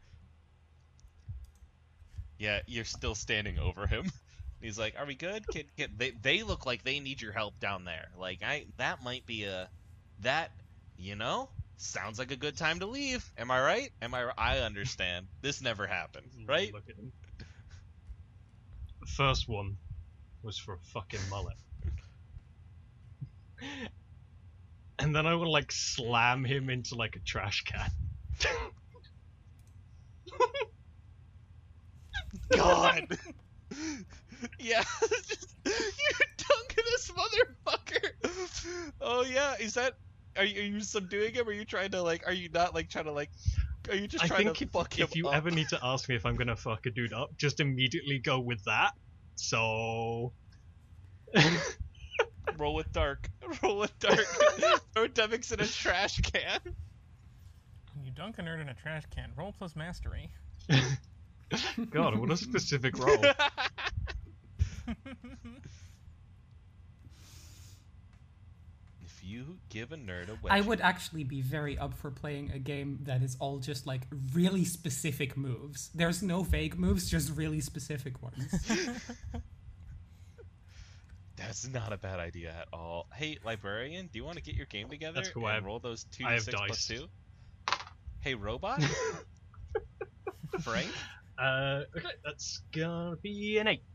Yeah, you're still standing over him. He's like, "Are we good? Can, can, they they look like they need your help down there. Like, I that might be a that you know sounds like a good time to leave. Am I right? Am I? I understand. This never happened, right? Look at him. The first one was for a fucking mullet. And then I would like slam him into like a trash can. God. Yeah, just, you dunking this motherfucker. Oh yeah, is that? Are you, are you subduing him? Or are you trying to like? Are you not like trying to like? Are you just I trying think to if, fuck him if you up? ever need to ask me if I'm gonna fuck a dude up, just immediately go with that. So Roll with dark. Roll with dark. Throw Demix in a trash can. You dunk a nerd in a trash can. Roll plus mastery. God, what a specific role. If you give a nerd a wedgie, I would actually be very up for playing a game that is all just like really specific moves. There's no vague moves, just really specific ones. That's not a bad idea at all. Hey, librarian, do you want to get your game together That's cool, and I have- roll those two I have six plus dice. two? Hey, robot. Frank. Uh, okay, that's gonna be an eight.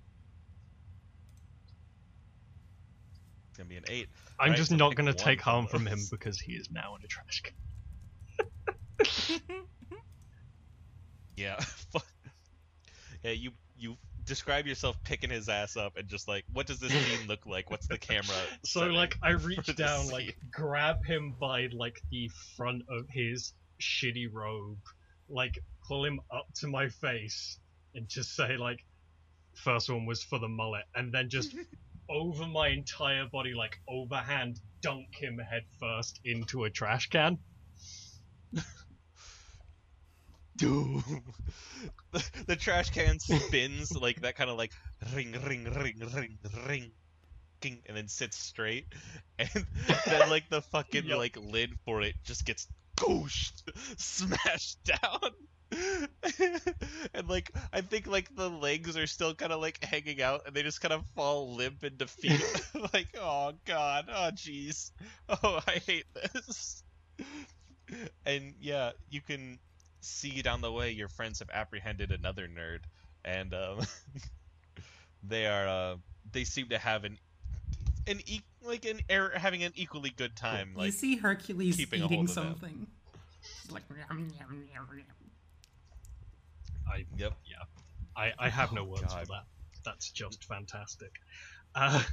It's gonna be an eight. I'm Right, just so not pick gonna one take from harm from him those. because he is now in a trash can. Yeah. Yeah. You you describe yourself picking his ass up and just like, what does this scene look like? What's the camera? So setting like I for reach this down, scene? like grab him by like the front of his shitty robe, like pull him up to my face and just say like, first one was for the mullet, and then just over my entire body, like overhand dunk him head first into a trash can. Dude. The, the trash can spins like that, kind of like ring, ring, ring, ring, ring, king, and then sits straight, and then like the fucking Yep. like lid for it just gets gooshed, smashed down. And like I think like the legs are still kind of like hanging out, and they just kind of fall limp in defeat. Like, oh god, oh jeez, oh I hate this. And yeah, you can see down the way your friends have apprehended another nerd, and um, they are uh, they seem to have an an e- like an er- having an equally good time. you Like, see Hercules keeping a eating hold of them. something. It's like, yum, yum, yum, yum. I yep. I, I have no Oh, words God. for that. That's just fantastic. Uh,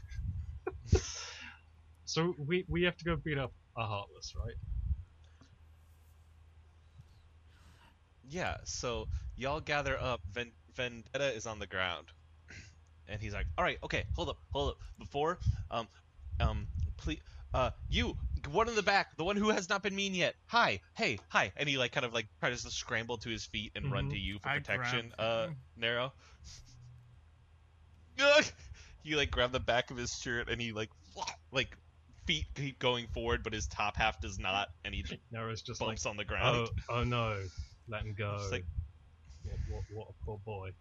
so we we have to go beat up a Heartless, right? Yeah, so y'all gather up. Ven- Vendetta is on the ground, and he's like, "All right, okay, hold up, hold up. Before, um, um, please, uh, you, one in the back, the one who has not been mean yet. Hi, hey, hi." And he like kind of like tries to scramble to his feet and run Mhm. to you for I protection. grab Uh, him. Nero. Ugh! You like grab the back of his shirt, and he like, like, feet keep going forward, but his top half does not, and he just Nero's just bumps like, on the ground. oh, oh no, let him go. Just like, what, what, what a poor boy.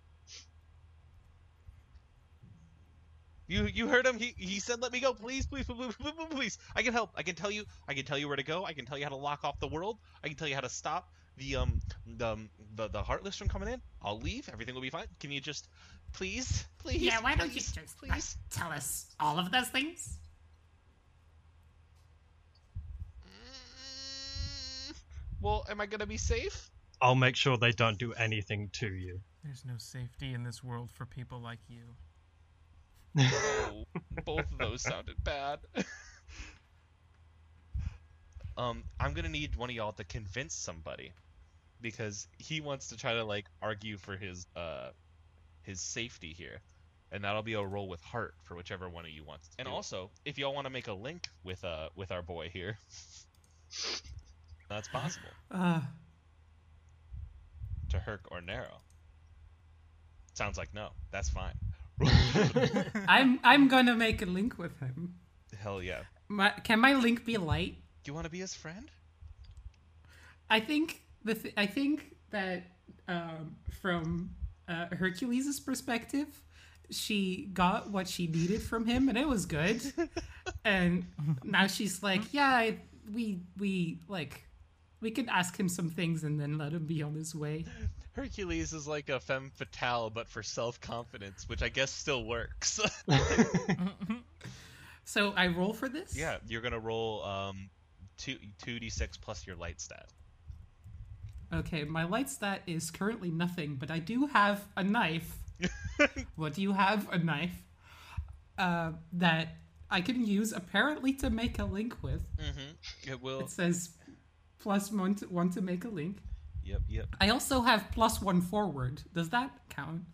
You you heard him. He he said, "Let me go, please, please, please, please, please, please. I can help. I can tell you. I can tell you where to go. I can tell you how to lock off the world. I can tell you how to stop the um the um, the the Heartless from coming in. I'll leave. Everything will be fine. Can you just, please, please, Yeah, why don't you please, just like, please?" tell us all of those things? Mm, well, am I gonna be safe? I'll make sure they don't do anything to you. There's no safety in this world for people like you. Oh, both of those sounded bad. um, I'm gonna need one of y'all to convince somebody, because he wants to try to like argue for his uh his safety here, and that'll be a roll with heart for whichever one of you wants. And do it. also, if y'all want to make a link with uh with our boy here, that's possible Uh, to Herc or Nero. Sounds like no. That's fine. I'm I'm gonna make a link with him. Hell yeah. My, can my link be light? You want to be his friend? I think the th- I think that um, from uh, Hercules' perspective, she got what she needed from him, and it was good. And now she's like, yeah, I, we we like we could ask him some things and then let him be on his way. Hercules is like a femme fatale, but for self-confidence, which I guess still works. So I roll for this. Yeah, you're gonna roll um two two d six plus your light stat. Okay, my light stat is currently nothing, but I do have a knife. What do you have? A knife uh, that I can use apparently to make a link with. Mm-hmm. It will. It says plus one to, one to make a link. Yep, yep. I also have plus one forward. Does that count?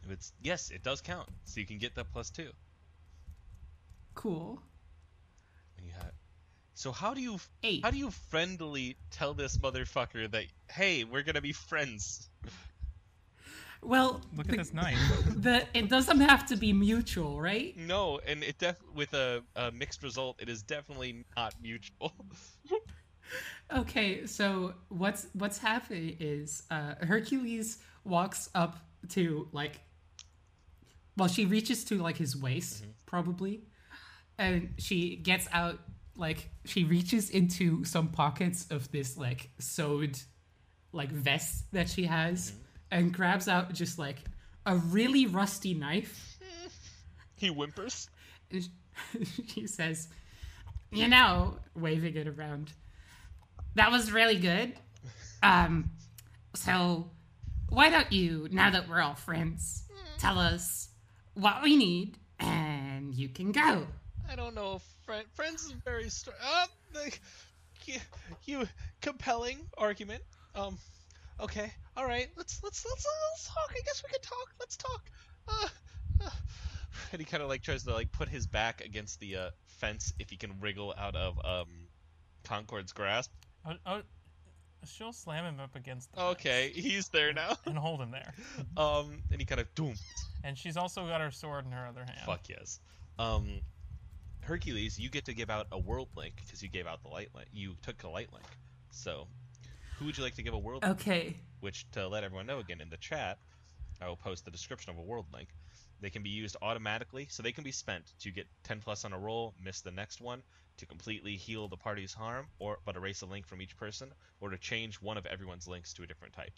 If it's yes, it does count. So you can get that plus two. Cool. When you have. So how do you Eight. how do you friendly tell this motherfucker that hey, we're gonna be friends? Well, Look the, at this knife. the it doesn't have to be mutual, right? No, and it def with a, a mixed result, it is definitely not mutual. Okay, so what's what's happening is uh, Hercules walks up to like, well, she reaches to like his waist probably, and she gets out like she reaches into some pockets of this like sewed like vest that she has, and grabs out just like a really rusty knife. He whimpers. And she says, "You know," waving it around. "That was really good. Um, so why don't you, now that we're all friends, tell us what we need, and you can go." I don't know if friend, friends is very str- uh, like, you, you compelling argument. Um, okay, all right, let's let's let's let's talk. I guess we can talk. Let's talk. Uh, uh. And he kind of like tries to like put his back against the uh, fence if he can wriggle out of um Concord's grasp. Oh, oh, she'll slam him up against the Okay, fence he's there now. and hold him there. Um, and he kind of doom. And she's also got her sword in her other hand. Fuck yes. Um, Hercules, you get to give out a world link because you gave out the light link. You took a light link. So, who would you like to give a world link? Okay. Which, to let everyone know again in the chat, I will post the description of a world link. They can be used automatically, so they can be spent to get ten plus on a roll, miss the next one, to completely heal the party's harm, or but erase a link from each person, or to change one of everyone's links to a different type.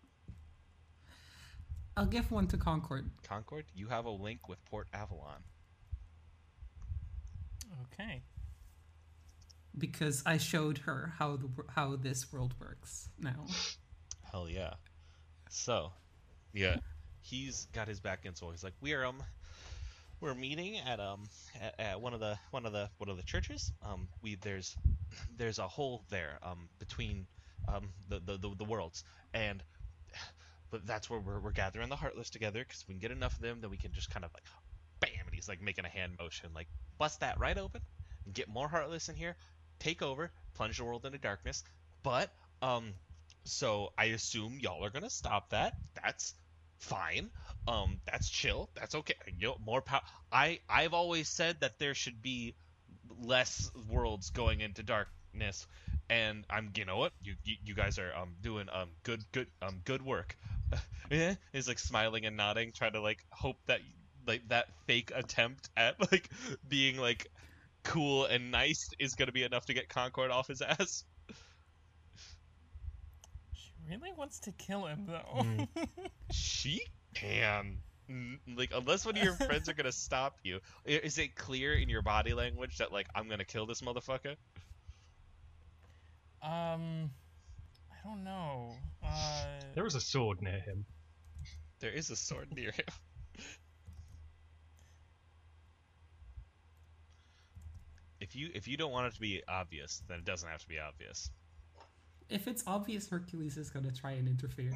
I'll give one to Concord. Concord, you have a link with Port Avalon. Okay. Because I showed her how the how this world works now. Hell yeah. So, yeah, he's got his back against the wall. He's like, we are um, we're meeting at um at, at one of the one of the one of the churches. Um, we there's there's a hole there um between um the the the, the worlds, and but that's where we're we're gathering the Heartless together because if we can get enough of them, then we can just kind of like, bam, and he's like making a hand motion, like bust that right open, and get more Heartless in here, take over, plunge the world into darkness. But um. So I assume y'all are gonna stop that. That's fine. Um, that's chill. That's okay. You know, more power. I I've always said that there should be less worlds going into darkness, and I'm you know what you you, you guys are um doing um good good um good work. Yeah, he's like smiling and nodding, trying to like hope that like that fake attempt at like being like cool and nice is gonna be enough to get Concord off his ass. Really wants to kill him though. Mm. She can. Mm, Like, unless one of your friends are gonna stop you. I- Is it clear in your body language that, like, I'm gonna kill this motherfucker? um, I don't know. Uh, There was a sword near him. There is a sword near him. If you if you don't want it to be obvious, then it doesn't have to be obvious. If it's obvious, Hercules is gonna try and interfere.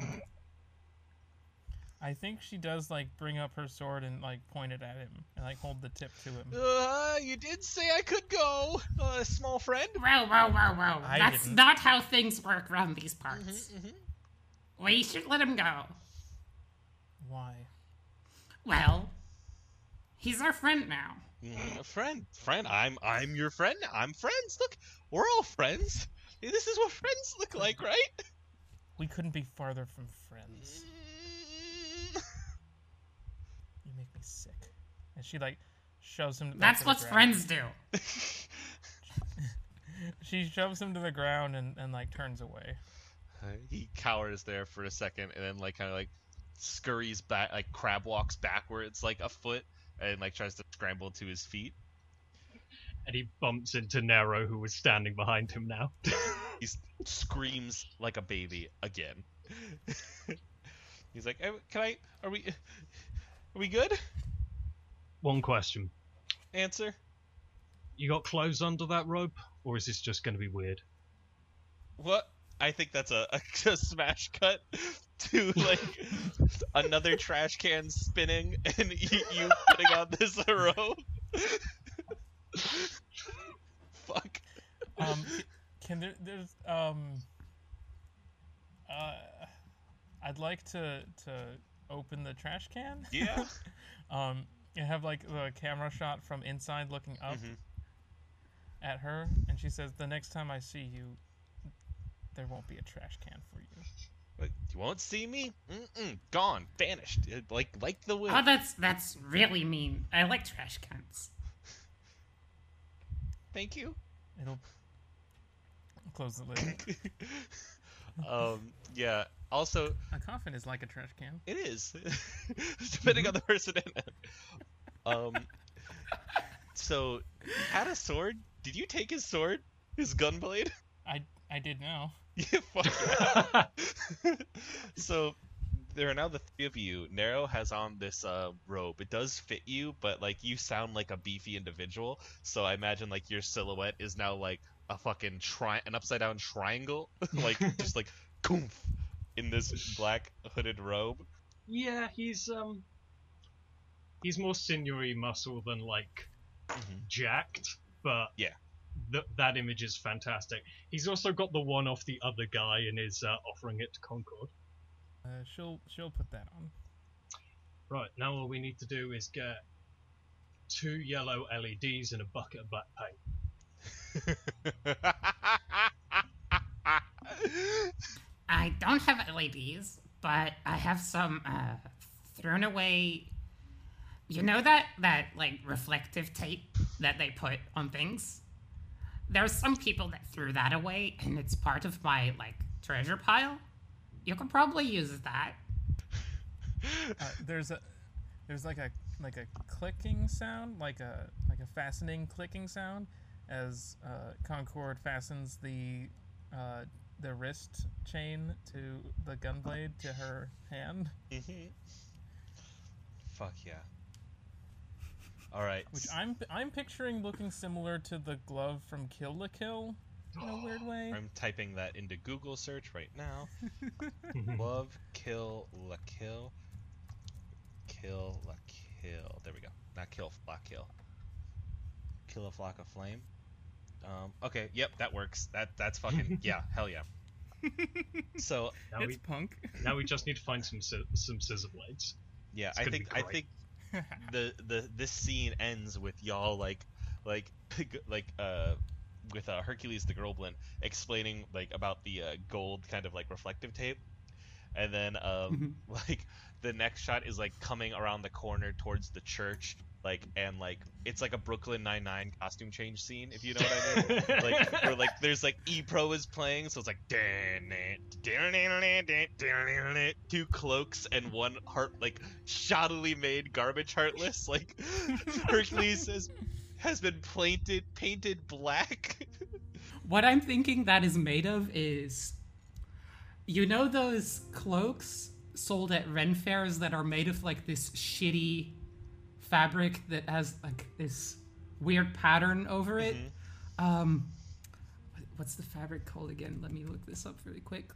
I think she does like bring up her sword and like point it at him and like hold the tip to him. Uh, you did say I could go, uh, small friend. Whoa, whoa, whoa, whoa. I That's didn't. not how things work around these parts. Mm-hmm, mm-hmm. We should let him go. Why? Well, he's our friend now. Mm, friend, friend, I'm I'm your friend. I'm friends. Look, we're all friends. This is what friends look like, right? We couldn't be farther from friends. Mm. You make me sick. And she like shoves him. back That's to the what ground. friends do. She shoves him to the ground and, and like turns away. Uh, he cowers there for a second and then like kind of like scurries back, like crab walks backwards like a foot and like tries to scramble to his feet. And he bumps into Nero, who was standing behind him now. He s- screams like a baby again. He's like, "Eh, "Can I? Are we? Are we good?" One question. Answer. You got clothes under that robe? Or is this just going to be weird? What? I think that's a, a, a smash cut to like another trash can spinning and you, you putting on this robe. Fuck. Um, c- can there? There's um. Uh, I'd like to to open the trash can. Yeah. um, and have like the camera shot from inside looking up Mhm. at her, and she says, "The next time I see you, there won't be a trash can for you." Like, you won't see me? Mm-mm. Gone. Vanished. Uh, Like like the wind. Oh, that's that's really mean. I like trash cans. Thank you. It'll close the lid. um, yeah. Also, A coffin is like a trash can. it is. Depending on the person in it. Um, so, he had a sword. Did you take his sword? His gunblade? I I did now. Yeah, fuck yeah. So there are now the three of you. Nero has on this uh, robe. It does fit you, but like you sound like a beefy individual. So I imagine like your silhouette is now like a fucking tri- an upside down triangle, like just like goomph in this black hooded robe. Yeah, he's um, he's more sinewy muscle than like Mhm. jacked, but Yeah. th- that image is fantastic. He's also got the one off the other guy and is uh, offering it to Concord. Uh, she'll she'll put that on. Right, now all we need to do is get two yellow L E Ds and a bucket of black paint. I don't have L E Ds, but I have some uh, thrown away. You know that that like reflective tape that they put on things? There's some people that threw that away, and it's part of my like treasure pile. You could probably use that. Uh, there's a there's like a like a clicking sound, like a like a fastening clicking sound, as uh, Concord fastens the uh, the wrist chain to the gunblade to her hand, Mhm. Fuck yeah. All right. which I'm I'm picturing looking similar to the glove from Kill la Kill in a weird way. I'm typing that into Google search right now. Love, kill, la kill, kill, la kill. There we go. Not kill, flock kill. Kill a flock of flame. Um, okay, yep, that works. That that's fucking yeah, hell yeah. So Now It's we punk. now we just need to find some sci- some scissor blades. yeah, It's I gonna think be I great. think the the this scene ends with y'all like like like uh with uh, Hercules the Groblin explaining like about the uh, gold kind of like reflective tape, and then um like the next shot is like coming around the corner towards the church, like and like it's like a Brooklyn Nine-Nine costume change scene, if you know what I mean. Like where like there's like E-Pro is playing, so it's like two cloaks and one heart like shoddily made garbage heartless. Like Hercules has has been painted painted black. What I'm thinking that is made of is, you know, those cloaks sold at Ren fairs that are made of like this shitty fabric that has like this weird pattern over it. Um, what- what's the fabric called again? Let me look this up really quick.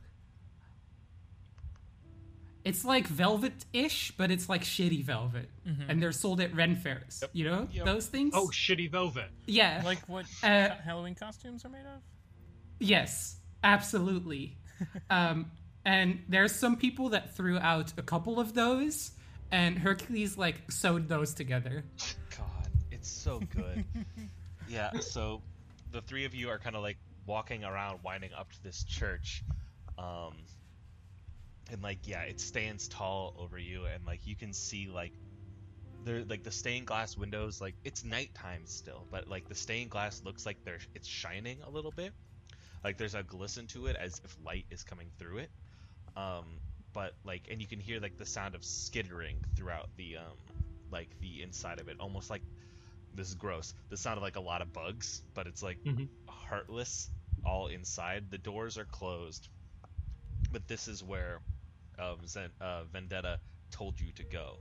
It's like velvet-ish, but it's like shitty velvet, and they're sold at Ren fairs. You know Yep. those things? Oh, shitty velvet. yeah. Like what Uh, co- Halloween costumes are made of? Yes, absolutely. um, and there's some people that threw out a couple of those, and Hercules like sewed those together. God, it's so good. Yeah, so the three of you are kind of like walking around, winding up to this church, um, and like yeah, it stands tall over you, and like you can see like there like the stained glass windows. Like it's nighttime still, but like the stained glass looks like they're it's shining a little bit. Like there's a glisten to it as if light is coming through it. Um, but like, and you can hear like the sound of skittering throughout the um, like the inside of it, almost like this is gross. The sound of like a lot of bugs, but it's like Mhm. heartless all inside. The doors are closed, but this is where um, Zen, uh, Vendetta told you to go.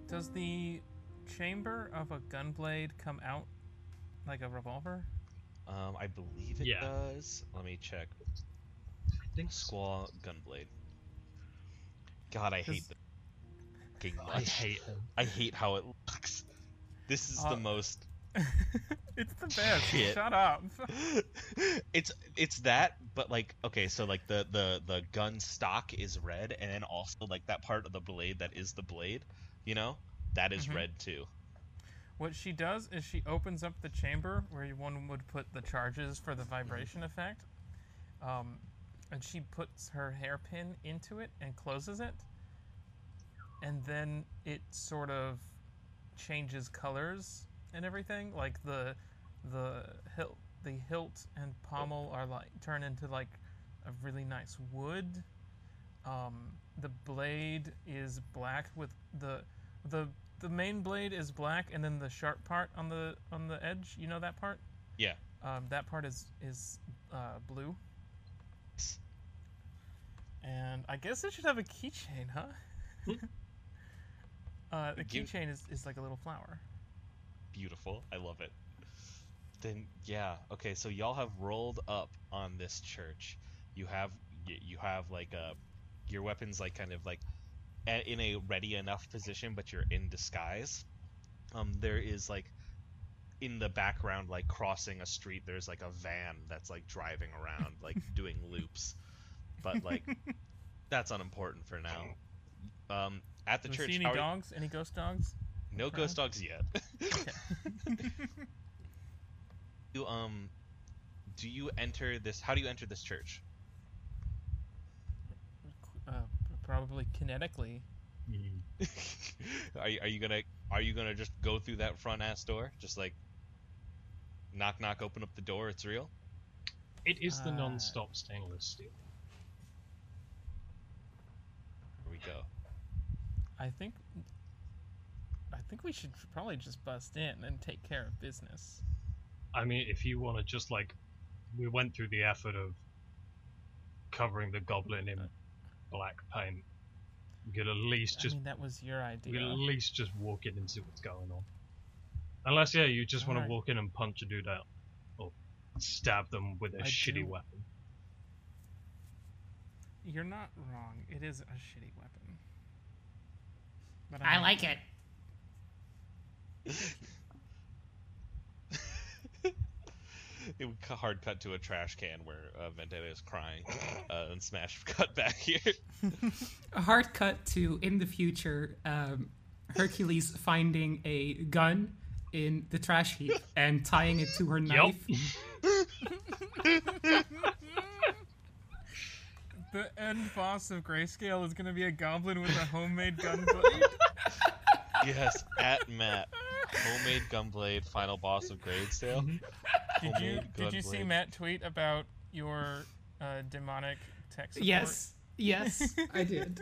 Does the chamber of a gunblade come out like a revolver? Um, I believe it Yeah. does. Let me check. I think so. Squall Gunblade. God, I hate Does- the fucking I much. hate him. I hate how it looks. This is Uh, the most. It's the best. Shit. Shut up. it's it's that, but like okay, so like the the the gun stock is red, and then also like that part of the blade that is the blade, you know, that is Mhm. red too. What she does is she opens up the chamber where one would put the charges for the vibration effect, um, and she puts her hairpin into it and closes it, and then it sort of changes colors and everything. Like the the hilt, the hilt and pommel are like turn into like a really nice wood. Um, the blade is black with the the the main blade is black, and then the sharp part on the on the edge. You know that part? Yeah. Um, that part is is uh, blue. And I guess it should have a keychain, huh? uh, the Give- keychain is, is like a little flower. Beautiful. I love it. Then yeah, okay, so y'all have rolled up on this church. You have y- you have like uh your weapons like kind of like a- in a ready enough position, but you're in disguise. Um there is like in the background, like crossing a street, there's like a van that's like driving around like doing loops. But like that's unimportant for now. Um at the Do we church, see any how are- dogs? Any ghost dogs? no around? ghost dogs yet. Okay. You um do you enter this how do you enter this church? uh, probably kinetically. Mm. are you, are you gonna are you gonna just go through that front ass door, just like knock knock open up the door, it's real? It is the Uh, non-stop stainless steel. Here we go. I think. I think we should probably just bust in and take care of business. I mean, if you want to just like, we went through the effort of covering the goblin in black paint. We could at least just I mean, that was your we could idea. at least just walk in and see what's going on. Unless, yeah, you just want Alright. to walk in and punch a dude out, or stab them with a I shitty do- weapon. You're not wrong. It is a shitty weapon. But I like it. It would cu- hard cut to a trash can where uh, Vendetta is crying, uh, and Smash cut back here. A hard cut to in the future, um, Hercules finding a gun in the trash heap and tying it to her knife. The end boss of Grayscale is going to be a goblin with a homemade gunblade. Yes, at Matt, homemade gunblade, final boss of Gradesdale. Did you Homemade did you see gunblade. Matt tweet about your uh, demonic tech support? Yes, yes, I did.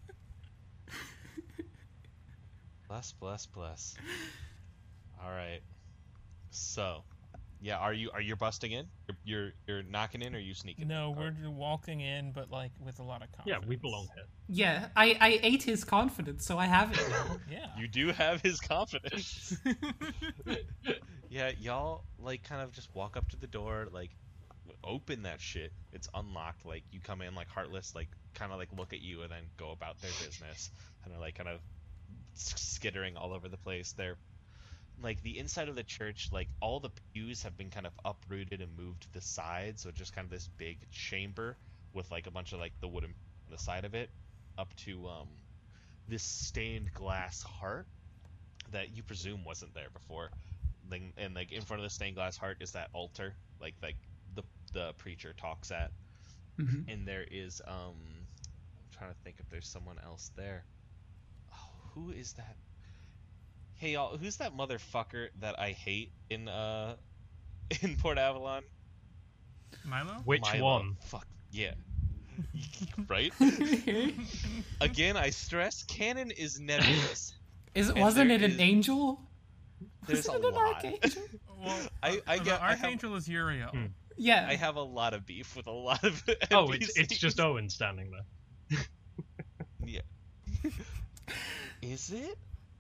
Bless, bless, bless. All right. So, yeah, are you are you busting in? You're you're, you're knocking in, or are you sneaking? No, in? we're just walking in, but like with a lot of Yeah, confidence. we belong here. Yeah, I, I ate his confidence, so I have it now. Yeah. You do have his confidence. Yeah, y'all like kind of just walk up to the door, like open that shit. It's unlocked. Like you come in like heartless, like kind of like look at you and then go about their business, and they're like kind of skittering all over the place. They're like the inside of the church, like all the pews have been kind of uprooted and moved to the side, so just kind of this big chamber with like a bunch of like the wooden on the side of it, up to um this stained glass heart that you presume wasn't there before. Then and like in front of the stained glass heart is that altar, like like the the preacher talks at, Mhm. and there is um I'm trying to think if there's someone else there. Oh, who is that? Hey y'all, who's that motherfucker that I hate in uh in Port Avalon? Milo? Which Milo. one? Fuck yeah. Right? Again, I stress canon is nebulous. Is And wasn't there it an is- angel? There's a Wasn't it an lot. archangel? Well, I I the get I have, archangel is Uriel. Hmm. Yeah. I have a lot of beef with a lot of Oh, it's it's N P Cs. just Owen standing there. Yeah. Is it?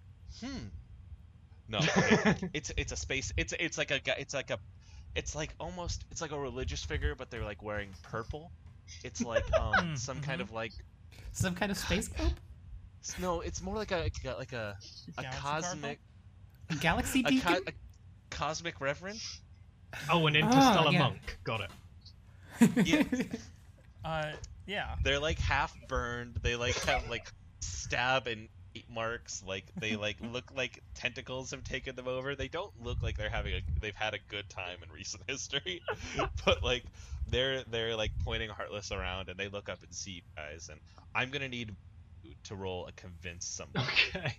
Hmm. No, okay. it's it's a space. It's it's like a gu- it's like a it's like almost it's like a religious figure, but they're like wearing purple. It's like um Hmm, some kind mhm. of like Some kind of space cope? no, it's more like a like a a Galaxy cosmic A galaxy a, beacon? co- a cosmic reverend. Oh, an interstellar yeah. monk. Got it. Yeah. Uh, yeah. They're like half burned. They like have like stab and eat marks. Like they like look like tentacles have taken them over. They don't look like they're having a they've had a good time in recent history. But like they're they're like pointing Heartless around and they look up and see you guys. And I'm gonna need to roll a convince somebody. Okay.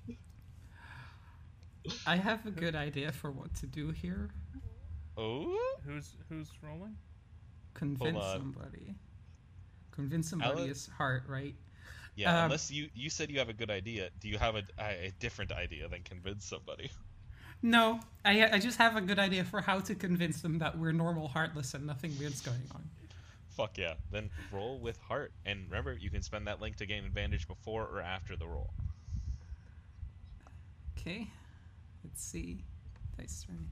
I have a good idea for what to do here. Oh, Who's who's rolling? Convince on. somebody. Convince somebody Alan? is heart, right? yeah. Um, unless you you said you have a good idea. Do you have a a, a different idea than convince somebody? No, I I just have a good idea for how to convince them that we're normal, heartless, and nothing weird's going on. Fuck yeah. Then roll with heart. And remember, you can spend that link to gain advantage before or after the roll. Okay, let's see. Dice twenty.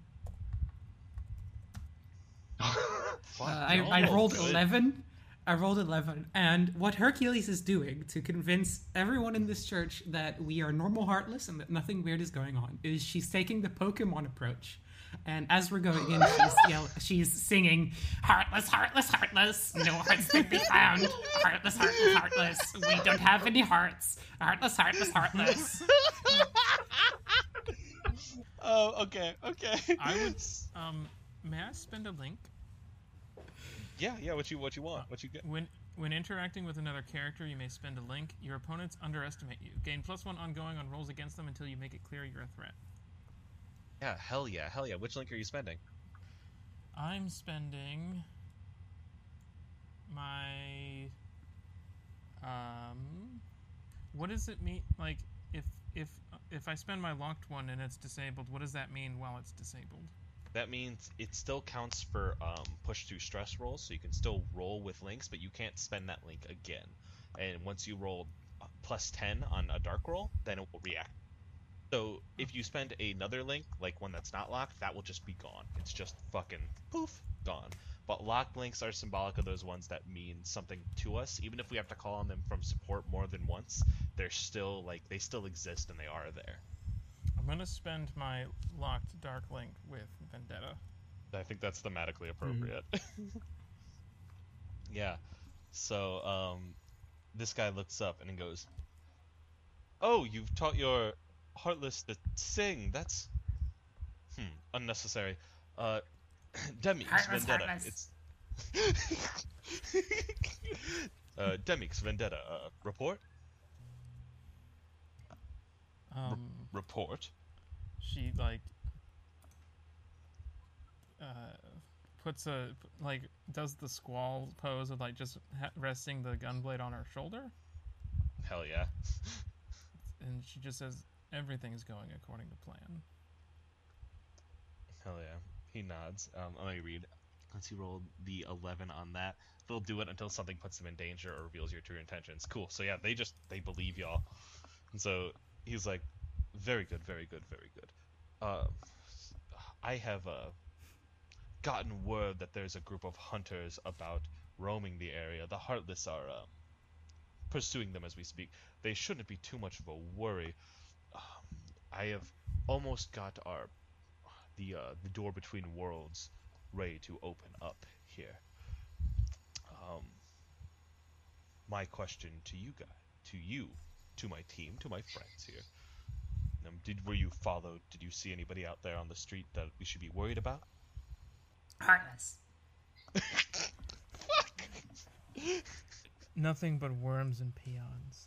Fuck, Uh, I, no. I rolled Good. eleven. I rolled eleven. And what Hercules is doing to convince everyone in this church that we are normal, heartless, and that nothing weird is going on is she's taking the Pokemon approach. And as we're going in, she's, yell- she's singing, Heartless, heartless, heartless. No hearts to be found. Heartless, heartless, heartless. We don't have any hearts. Heartless, heartless, heartless. Oh, okay, okay. I would. Um, may I spend a link? Yeah, yeah. What you, what you want? What you get? When when interacting with another character, you may spend a link. Your opponents underestimate you. Gain plus one ongoing on rolls against them until you make it clear you're a threat. Yeah, hell yeah, hell yeah. Which link are you spending? I'm spending my um. What does it mean? Like if if if I spend my locked one and it's disabled, what does that mean while it's disabled? That means it still counts for um, push through stress rolls, so you can still roll with links, but you can't spend that link again. And once you roll uh, plus ten on a dark roll, then it will react. So if you spend another link, like one that's not locked, that will just be gone. It's just fucking poof, gone. But locked links are symbolic of those ones that mean something to us. Even if we have to call on them from support more than once, they're still like they still exist and they are there. I'm gonna spend my locked dark link with Vendetta. I think that's thematically appropriate. Yeah. So, um, this guy looks up and he goes, "Oh, you've taught your Heartless to sing. That's hmm unnecessary. Uh, Demix Heartless, Vendetta. heartless. It's uh, Demix Vendetta. Uh, report. Um, Report. she like uh puts a like does the squall pose of like just ha- resting the gunblade on her shoulder, Hell yeah. and she just says everything's going according to plan. Hell yeah. He nods. Um, let me read. Let's see, roll the eleven on that. They'll do it until something puts them in danger or reveals your true intentions. Cool. So yeah, they just, they believe y'all. And so he's like, very good, very good, very good. Uh, I have uh, gotten word that there's a group of hunters about roaming the area. The Heartless are um, pursuing them as we speak. They shouldn't be too much of a worry. Um, I have almost got our the uh, the door between worlds ready to open up here. Um, my question to you guys, to you, to my team, to my friends here. Um, did were you followed? Did you see anybody out there on the street that we should be worried about? Heartless. Nothing but worms and peons.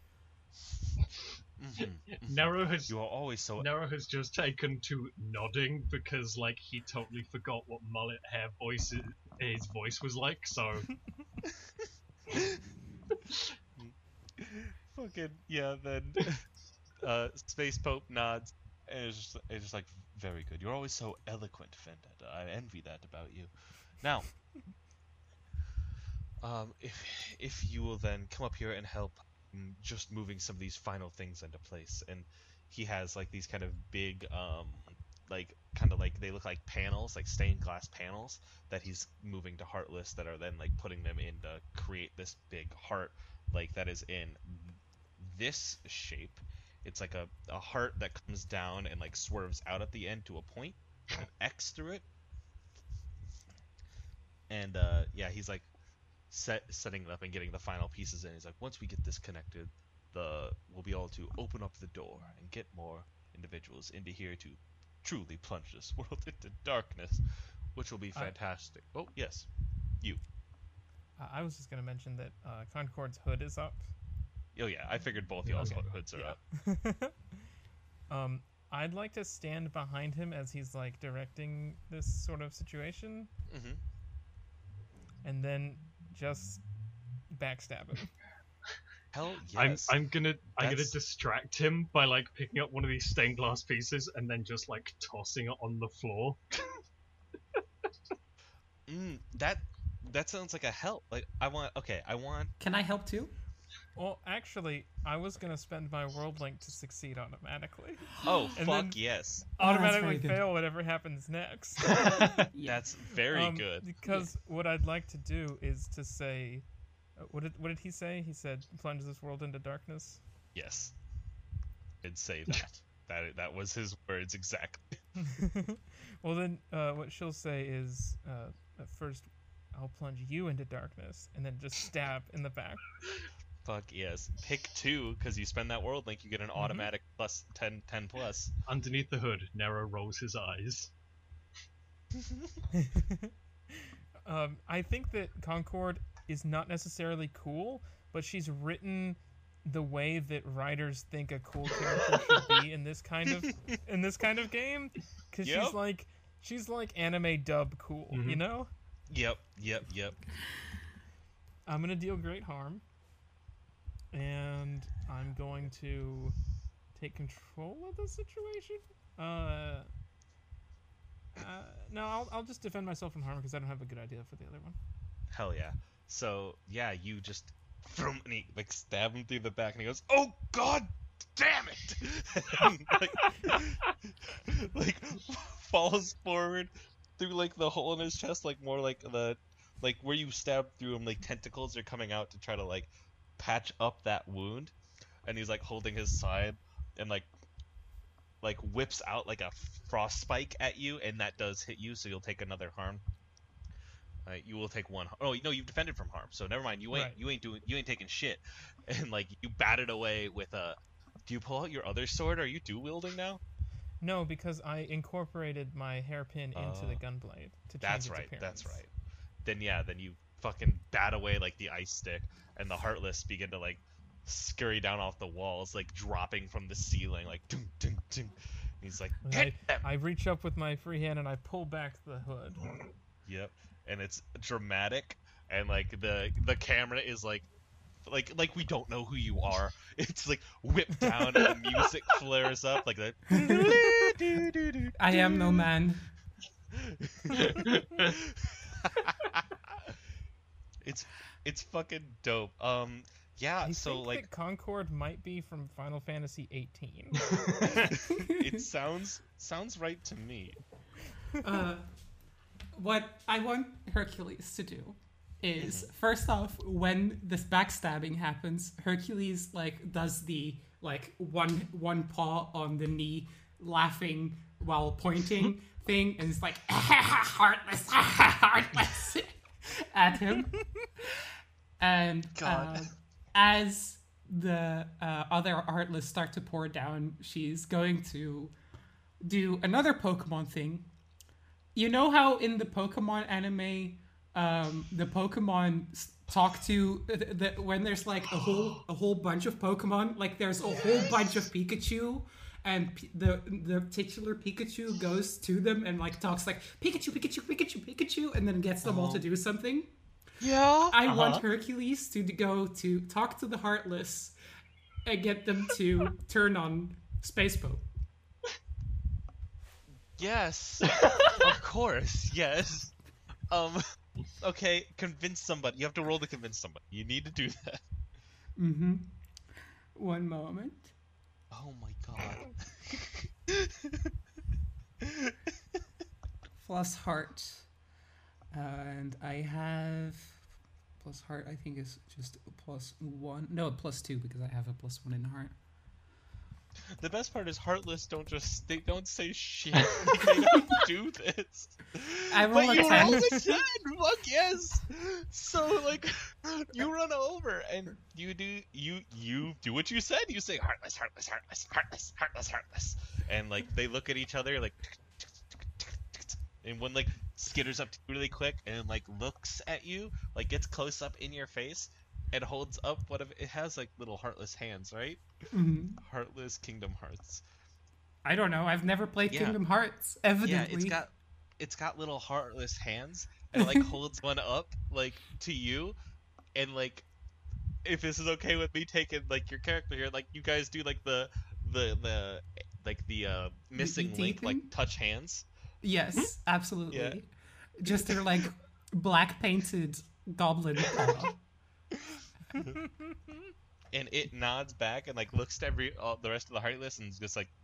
Mm-hmm. Nero has You are always so. Nero has just taken to nodding because like he totally forgot what mullet hair voice i- his voice was like. So Fucking yeah. Then uh, Space Pope nods and is just, it's just like very good. You're always so eloquent, Vendetta. I envy that about you. Now, um, if if you will then come up here and help, mm, just moving some of these final things into place. And he has like these kind of big um like kind of like they look like panels, like stained glass panels that he's moving to Heartless that are then like putting them in to create this big heart like that is in this shape. It's like a, a heart that comes down and like swerves out at the end to a point, and an X through it. And uh, yeah, he's like set setting it up and getting the final pieces in. He's like, once we get this connected, the we'll be able to open up the door and get more individuals into here to truly plunge this world into darkness, which will be fantastic. I, oh yes, you. I was just gonna mention that uh, Concord's hood is up. Oh yeah, I figured both y'all's Okay. hoods are Yeah. up. um, I'd like to stand behind him as he's like directing this sort of situation, Mm-hmm. and then just backstab him. Hell I'm yes. I'm gonna I'm gonna That's- distract him by like picking up one of these stained glass pieces and then just like tossing it on the floor. Mm, that that sounds like a help. Like I want. Okay, I want. Can I help too? Well, actually, I was gonna spend my world link to succeed automatically. Oh And fuck then- yes. Oh, that's Automatically very good. fail whatever happens next. That's very Um, good. Because what I'd like to do is to say, uh, what did what did he say? He said, "Plunge this world into darkness." Yes. I'd say that. that that was his words exactly. Well, then, uh, what she'll say is, uh, at first, I'll plunge you into darkness, and then just stab in the back. Fuck yes. Pick two because you spend that world link, you get an Mm-hmm. automatic plus ten, ten plus. Underneath the hood, Nero rolls his eyes. um, I think that Concord is not necessarily cool, but she's written the way that writers think a cool character should be in this kind of in this kind of game, because Yep. she's like she's like anime dub cool, you Mhm. know. Yep, yep, yep. I'm gonna deal great harm, and I'm going to take control of the situation. Uh, uh no, I'll I'll just defend myself from harm because I don't have a good idea for the other one. Hell yeah. So yeah, you just from and he like stab him through the back and he goes, "Oh god damn it!" and, like, like falls forward through like the hole in his chest, like more like the like where you stabbed through him, like tentacles are coming out to try to like patch up that wound, and he's like holding his side and like like whips out like a frost spike at you, and that does hit you, so you'll take another harm. Uh, you will take one. Oh no, you've defended from harm, so never mind. You ain't Right. you ain't doing you ain't taking shit, and like you bat it away with a. Do you pull out your other sword? Are you dual wielding now? No, because I incorporated my hairpin into the Oh. gunblade to change That's its right. appearance. That's right. Then yeah, then you fucking bat away like the ice stick, and the Heartless begin to like scurry down off the walls, like dropping from the ceiling, like ding ding ding. He's like, And "Get I, them!" I reach up with my free hand and I pull back the hood. Yep, and it's dramatic, and like the the camera is like, like like we don't know who you are. It's like whipped down, and the music flares up like that. I am no man. it's it's fucking dope. Um, yeah. I so think like, that Concord might be from Final Fantasy eighteen. it sounds sounds right to me. Uh, what I want Hercules to do is first off, when this backstabbing happens, Hercules like does the like one one paw on the knee, laughing while pointing thing, and it's like heartless, heartless at him. And God. uh, as the uh, other Heartless start to pour down, she's going to do another Pokemon thing. You know how in the Pokemon anime, um, the Pokemon s- talk to the, the, when there's like a whole a whole bunch of Pokemon, like there's a whole bunch of Pikachu, and P- the the titular Pikachu goes to them and like talks like Pikachu, Pikachu, Pikachu, Pikachu, and then gets them all to do something. Yeah. I want Hercules to go to talk to the Heartless and get them to turn on Space Boat. Yes. Of course. Yes. Um. Okay. Convince somebody. You have to roll to convince somebody. You need to do that. Mm-hmm. One moment. Oh my god. Plus heart. Uh, and I have plus heart. I think is just a plus one. No, plus two because I have a plus one in heart. The best part is Heartless don't just they don't say shit. They don't do this. I roll but a you ten. roll a ten. Fuck yes. So like you run over and you do you you do what you said. You say Heartless, Heartless, Heartless, Heartless, Heartless, Heartless, and like they look at each other like, and one like skitters up to you really quick and like looks at you, like gets close up in your face. And holds up what of it has like little heartless hands, right? Mhm. Heartless Kingdom Hearts. I don't know. I've never played Yeah. Kingdom Hearts. Evidently. Yeah, it's got it's got little heartless hands and it, like holds one up like to you, and like if this is okay with me taking like your character here, like you guys do like the the the like the uh missing E T link like thing? touch hands. Yes, absolutely. Yeah. Just their like black painted goblin paw. And it nods back and like looks to every all, the rest of the heartless and is just like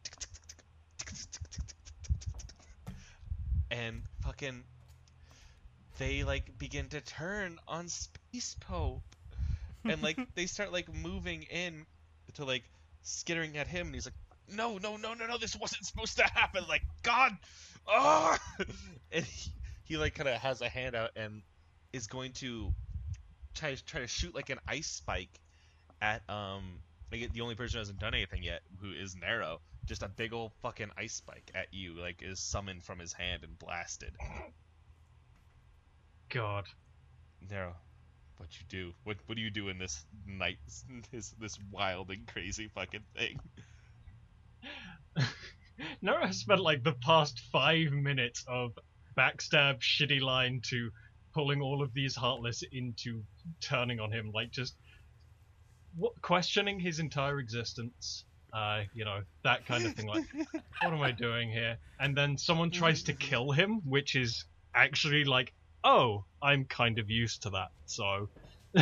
and fucking they like begin to turn on Space Pope and like they start like moving in to like skittering at him and he's like no no no no no this wasn't supposed to happen, like god oh and he, he like kind of has a hand out and is going to try try to shoot like an ice spike at um like the only person who hasn't done anything yet, who is Nero. Just a big old fucking ice spike at you, like is summoned from his hand and blasted. God. Nero, what you do? What what do you do in this night? This this wild and crazy fucking thing. Nora has spent like the past five minutes of backstab, shitty line to pulling all of these heartless into turning on him, like just what, questioning his entire existence. Uh, you know, that kind of thing. Like, what am I doing here? And then someone tries to kill him, which is actually like, oh, I'm kind of used to that. So,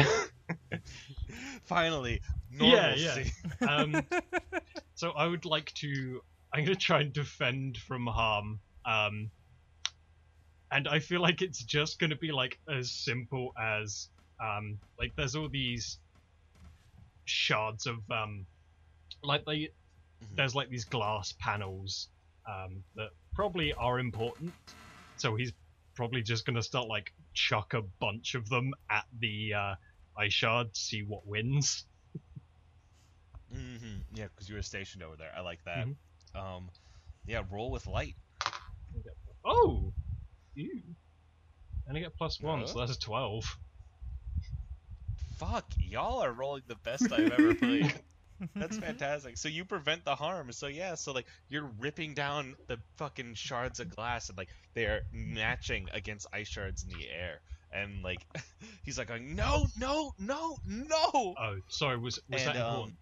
Finally, yeah, normalcy. yeah. Um, so I would like to. I'm gonna try and defend from harm. Um, and I feel like it's just gonna be like as simple as um, like there's all these shards of um, like they Mhm. there's like these glass panels um that probably are important. So he's probably just gonna start like chuck a bunch of them at the uh, ice shard, see what wins. Mm-hmm. Yeah, because you were stationed over there. I like that. Mhm. Um, yeah, roll with light. Oh, ew. And I get plus one, Uh? so that's twelve. Fuck, y'all are rolling the best I've ever played. That's fantastic. So you prevent the harm. So yeah, so like you're ripping down the fucking shards of glass and like they're matching against ice shards in the air. And like he's like going, no, no, no, no. Oh, sorry, was was And, that um, important?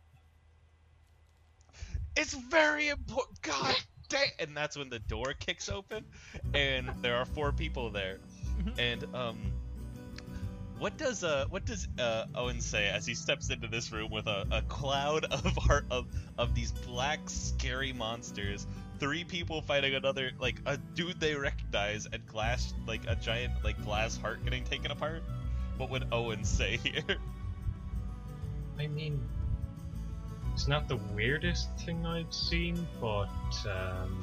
It's very important. God damn. And that's when the door kicks open and there are four people there. And um what does uh what does uh Owen say as he steps into this room with a, a cloud of heart of of these black scary monsters, three people fighting another, like a dude they recognize, and glass, like a giant like glass heart getting taken apart? What would Owen say here? I mean, it's not the weirdest thing I've seen, but um,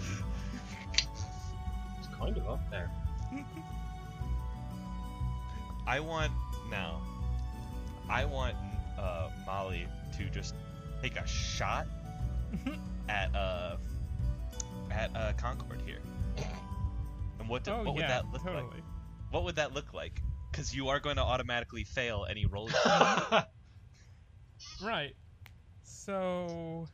it's kind of up there. I want now. I want uh, Molly to just take a shot at uh at uh, Concord here. And what do, Oh what would yeah, that look totally. like? What would that look like? Because you are going to automatically fail any rolls. Right. So,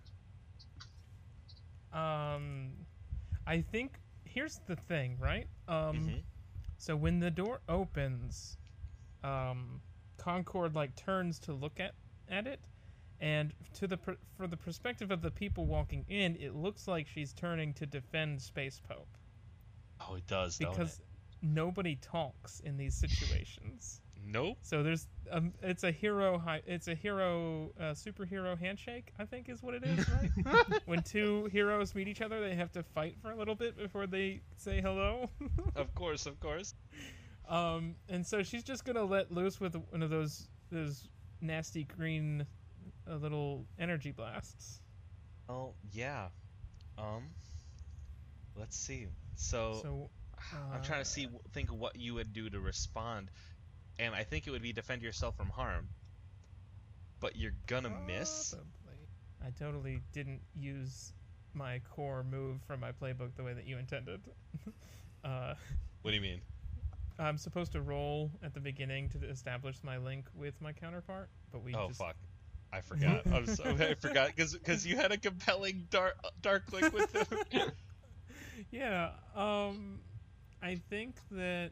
um, I think here's the thing, right? Um, Mhm. so when the door opens, um, Concord like turns to look at at it, and to the pr- for the perspective of the people walking in, it looks like she's turning to defend Space Pope Oh, it does, don't because nobody talks in these situations. Nope. So there's um, it's a hero hi- it's a hero uh, superhero handshake, I think is what it is, right? When two heroes meet each other, they have to fight for a little bit before they say hello. Of course, of course. Um, and so she's just gonna let loose with one of those those nasty green uh, little energy blasts. Oh yeah. Um. Let's see. So, So I'm trying to see, uh, think of what you would do to respond, and I think it would be defend yourself from harm. But you're gonna miss. Probably. I totally didn't use my core move from my playbook the way that you intended. uh, What do you mean? I'm supposed to roll at the beginning to establish my link with my counterpart, but we Oh just fuck. I forgot. I'm so I forgot because because you had a compelling dark dark link with him. yeah. Um, I think that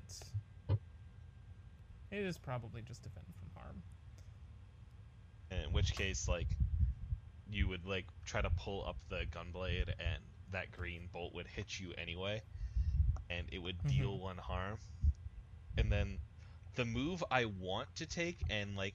it is probably just defend from harm. In which case, like, you would like try to pull up the gunblade, and that green bolt would hit you anyway, and it would deal Mhm. one harm. And then the move I want to take, and like,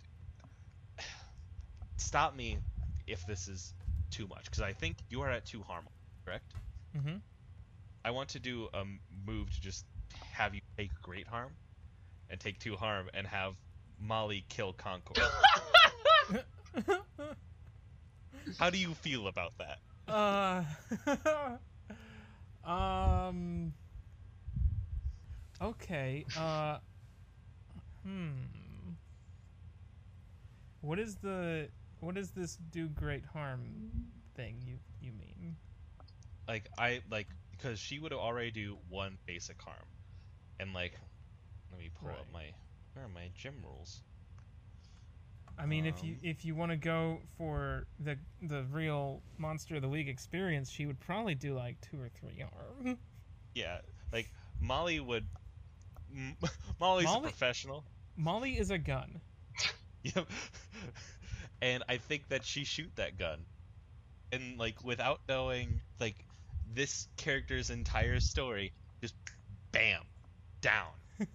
stop me if this is too much, because I think you are at two harm, correct? Mm-hmm. I want to do a m- move to just have you take great harm, and take two harm, and have Molly kill Concord. How do you feel about that? uh, um. Okay. Uh. Hmm. What is the what is this do great harm thing you you mean? Like, I like because she would already do one basic harm, and like, let me pull up Right. my where are my gym rules? I mean, if you Um, if you want to go for the the real Monster of the Week experience, she would probably do like two or three harm. Yeah, like Molly would. M- Molly's Molly- a professional. Molly is a gun. Yep. And I think that she shoot that gun, and like without knowing like this character's entire story, just bam, down.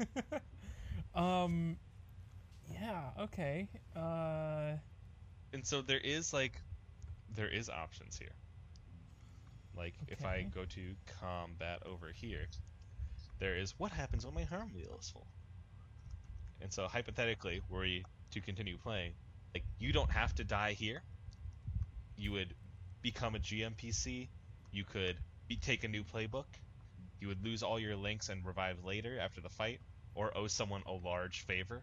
um. Yeah. Okay. Uh. And so there is like, there is options here. Like if I Okay. go to combat over here, there is what happens when my harm wheel is full. And so hypothetically, were we to continue playing, like you don't have to die here. You would become a G M P C. You could be, take a new playbook. You would lose all your links and revive later after the fight, or owe someone a large favor.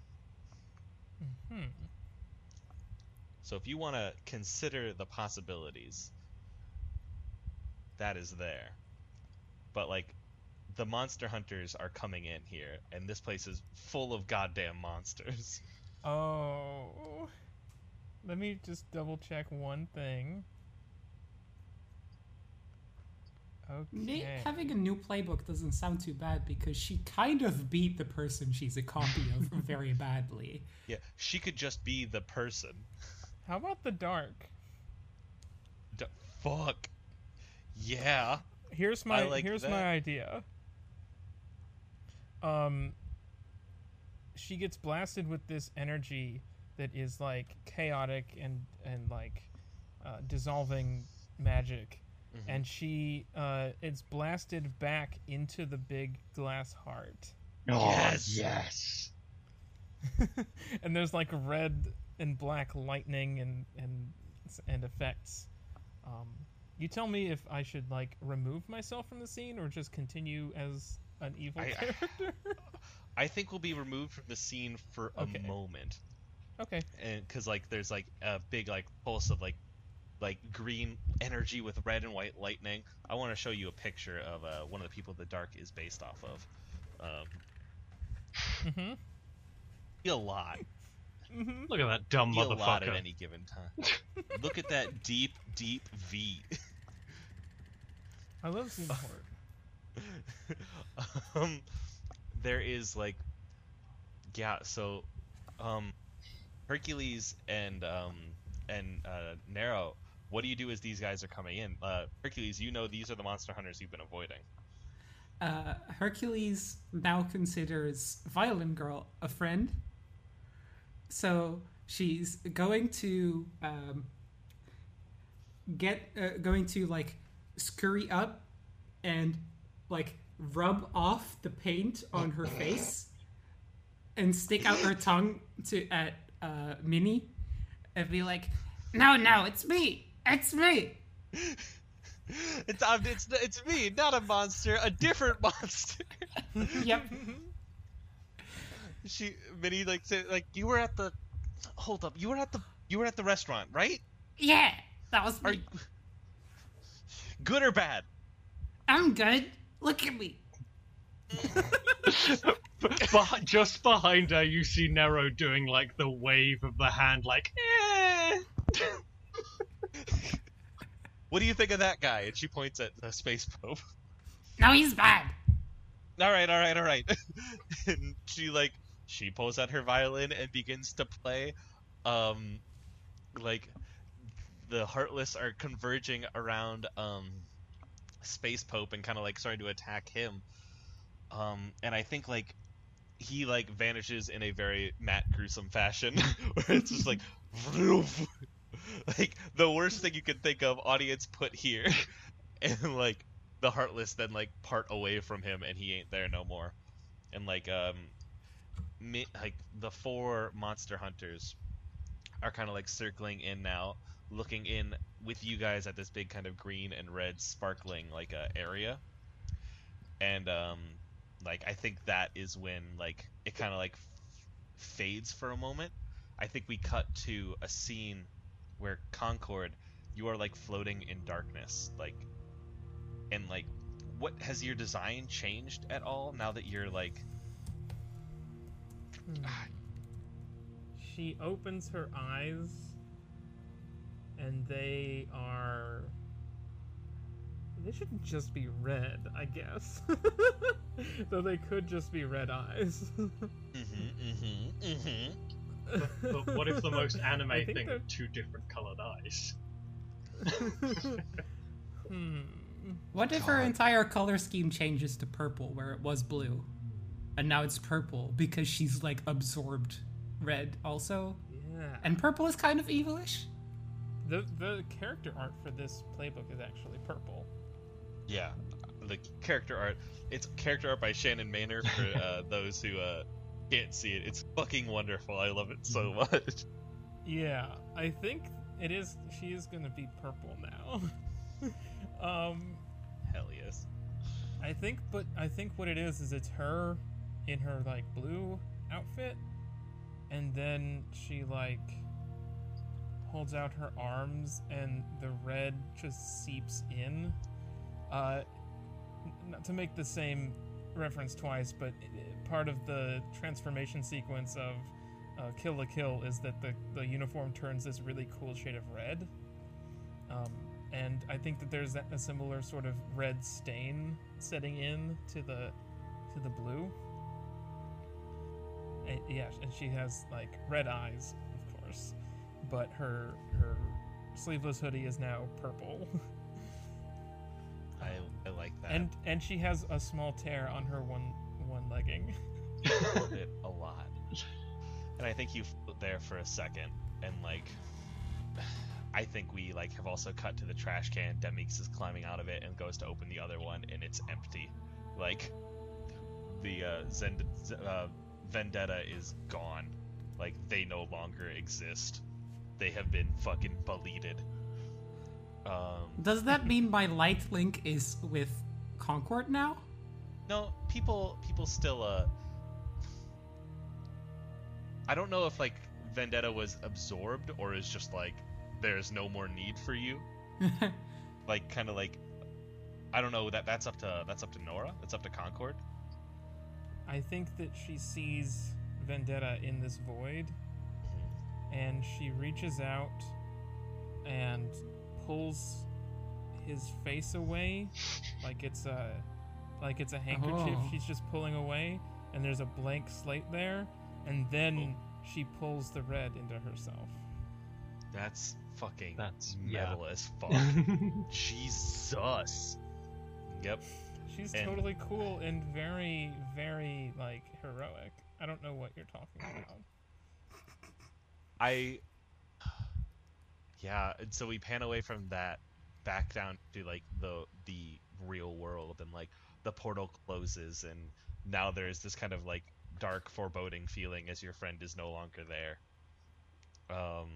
Hmm. So if you want to consider the possibilities, that is there. But like, the monster hunters are coming in here, and this place is full of goddamn monsters. Oh. Let me just double check one thing. Nate, Okay. having a new playbook doesn't sound too bad because she kind of beat the person she's a copy of very badly. Yeah, she could just be the person. How about the dark? D- fuck. Yeah. Here's my like here's that. my idea. Um she gets blasted with this energy that is like chaotic and and like uh, dissolving magic. Mhm. And she uh it's blasted back into the big glass heart. Oh, Yes. yes. And there's like red and black lightning and and and effects. Um, you tell me if I should like remove myself from the scene or just continue as an evil I- character. I think we'll be removed from the scene for a Okay. moment, Okay. and because like there's like a big like pulse of like like green energy with red and white lightning. I want to show you a picture of uh, one of the people the dark is based off of. Um, Mm-hmm. a lot. Mm-hmm. Look at that dumb See a lot at motherfucker. any given time. Look at that deep, deep V. I love Xenoport. um, there is like, yeah. So, um, Hercules and um and uh, Nero. What do you do as these guys are coming in? Uh, Hercules, you know these are the monster hunters you've been avoiding. uh, Hercules now considers Violin Girl a friend. So she's going to um, get uh, going to like scurry up and like rub off the paint on her face and stick out her tongue to at uh, Minnie and be like, No, no, it's me. It's me. It's um, it's it's me, not a monster, a different monster. "Yep, She Minnie like say like you were at the hold up you were at the you were at the restaurant, right? Yeah, that was Are me. you good or bad? I'm good. Look at me. But just behind her, you see Nero doing like the wave of the hand, like, eh. What do you think of that guy? And she points at the space pope. No, he's bad. All right, all right, all right. And she like she pulls out her violin and begins to play. Um, like the Heartless are converging around um Space Pope and kind of like starting to attack him. Um, and I think like he like vanishes in a very Matt Gruesome fashion, where it's just like, vroof. Like the worst thing you can think of. Audience put here, and like the Heartless then like part away from him, and he ain't there no more. And like um, mi- like the four monster hunters are kind of like circling in now, looking in with you guys at this big kind of green and red sparkling like uh, area. And um, like I think that is when like it kind of like f- fades for a moment. I think we cut to a scene where Concord, you are like floating in darkness, like, and like, what has your design changed at all now that you're like? She opens her eyes, and they are. They shouldn't just be red, I guess. Though they could just be red eyes. Mm-hmm, mm-hmm, mm-hmm. But, but what if the most anime I think thing they're- are two different colored eyes? hmm. what if her entire color scheme changes to purple where it was blue? And now it's purple because she's like absorbed red also. Yeah. And purple is kind of evilish. The the character art for this playbook is actually purple. Yeah, the character art. It's character art by Shannon Maynor for uh, those who uh, can't see it. It's fucking wonderful. I love it so much. Yeah, I think it is. She is gonna be purple now. um, Hell yes. I think, but I think what it is is it's her in her like blue outfit, and then she like holds out her arms, and the red just seeps in. Uh, not to make the same reference twice, but part of the transformation sequence of uh, Kill la Kill is that the, the uniform turns this really cool shade of red. Um, and I think that there's a, a similar sort of red stain setting in to the to the blue. And, yeah, and she has like red eyes, of course, but her her sleeveless hoodie is now purple. I I like that. and and she has a small tear on her one one legging. I love it a lot. And I think you float there for a second, and like, I think we like have also cut to the trash can. Demix is climbing out of it and goes to open the other one, and it's empty. Like, the uh, Zend- uh, Vendetta is gone. Like, they no longer exist. They have been fucking deleted. Um, Does that mean my light link is with Concord now? no, people people still uh. I don't know if like Vendetta was absorbed or is just like there's no more need for you. Like kind of like I don't know that that's up to that's up to Nora. That's up to Concord. I think that she sees Vendetta in this void, and she reaches out and pulls his face away like it's a like it's a handkerchief. Oh. She's just pulling away, and there's a blank slate there, and then she pulls the red into herself. That's fucking That's- metal yeah. as fuck. Jesus. Yep. She's And- totally cool and very, very, like, heroic. I don't know what you're talking about. I yeah, and so we pan away from that back down to like the the real world, and like the portal closes, and now there's this kind of like dark foreboding feeling as your friend is no longer there. Um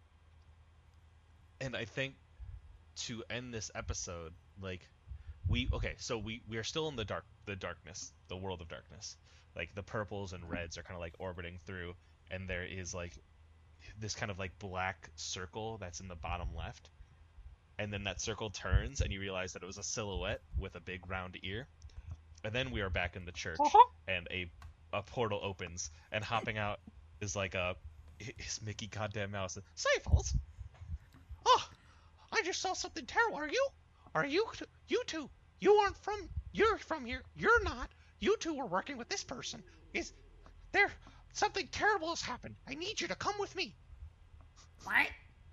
and I think to end this episode, like we okay, so we we are still in the dark the darkness, the world of darkness. Like the purples and reds are kind of like orbiting through, and there is like this kind of like black circle that's in the bottom left, and then that circle turns and you realize that it was a silhouette with a big round ear. And then we are back in the church, and a a portal opens, and hopping out is like a is Mickey Goddamn Mouse. Cyphals! Oh, I just saw something terrible. Are you? Are you? You two? You aren't from? You're from here. You're not. You two were working with this person. Is there something terrible has happened? I need you to come with me. What?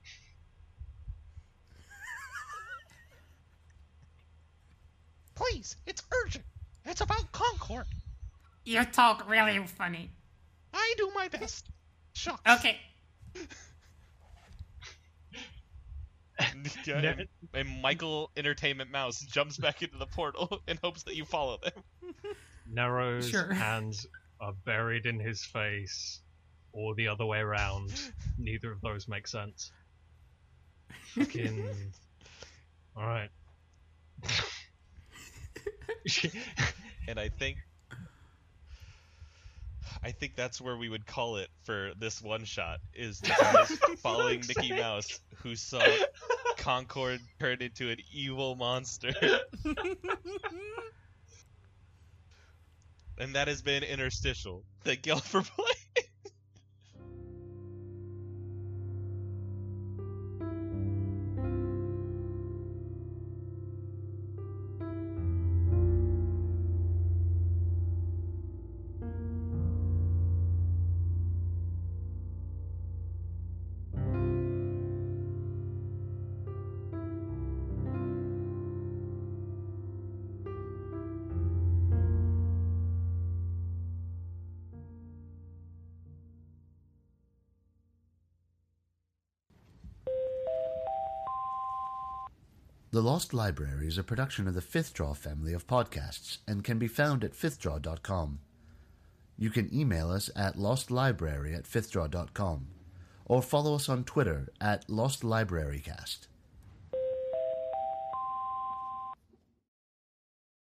Please, it's urgent. It's about Concord. You talk really funny. I do my best. Shucks. Okay. Yeah, and, and Michael Entertainment Mouse jumps back into the portal in hopes that you follow them. Nero's Sure. hands are buried in his face, or the other way around. Neither of those make sense. Fucking. Alright. And I think I think that's where we would call it for this one shot, is the guys following Mickey Mouse who saw Concord turn into an evil monster. And that has been Interstitial. Thank y'all for playing. The Lost Library is a production of the Fifth Draw family of podcasts and can be found at fifth draw dot com. You can email us at lostlibrary at fifth draw dot com or follow us on Twitter at lostlibrarycast.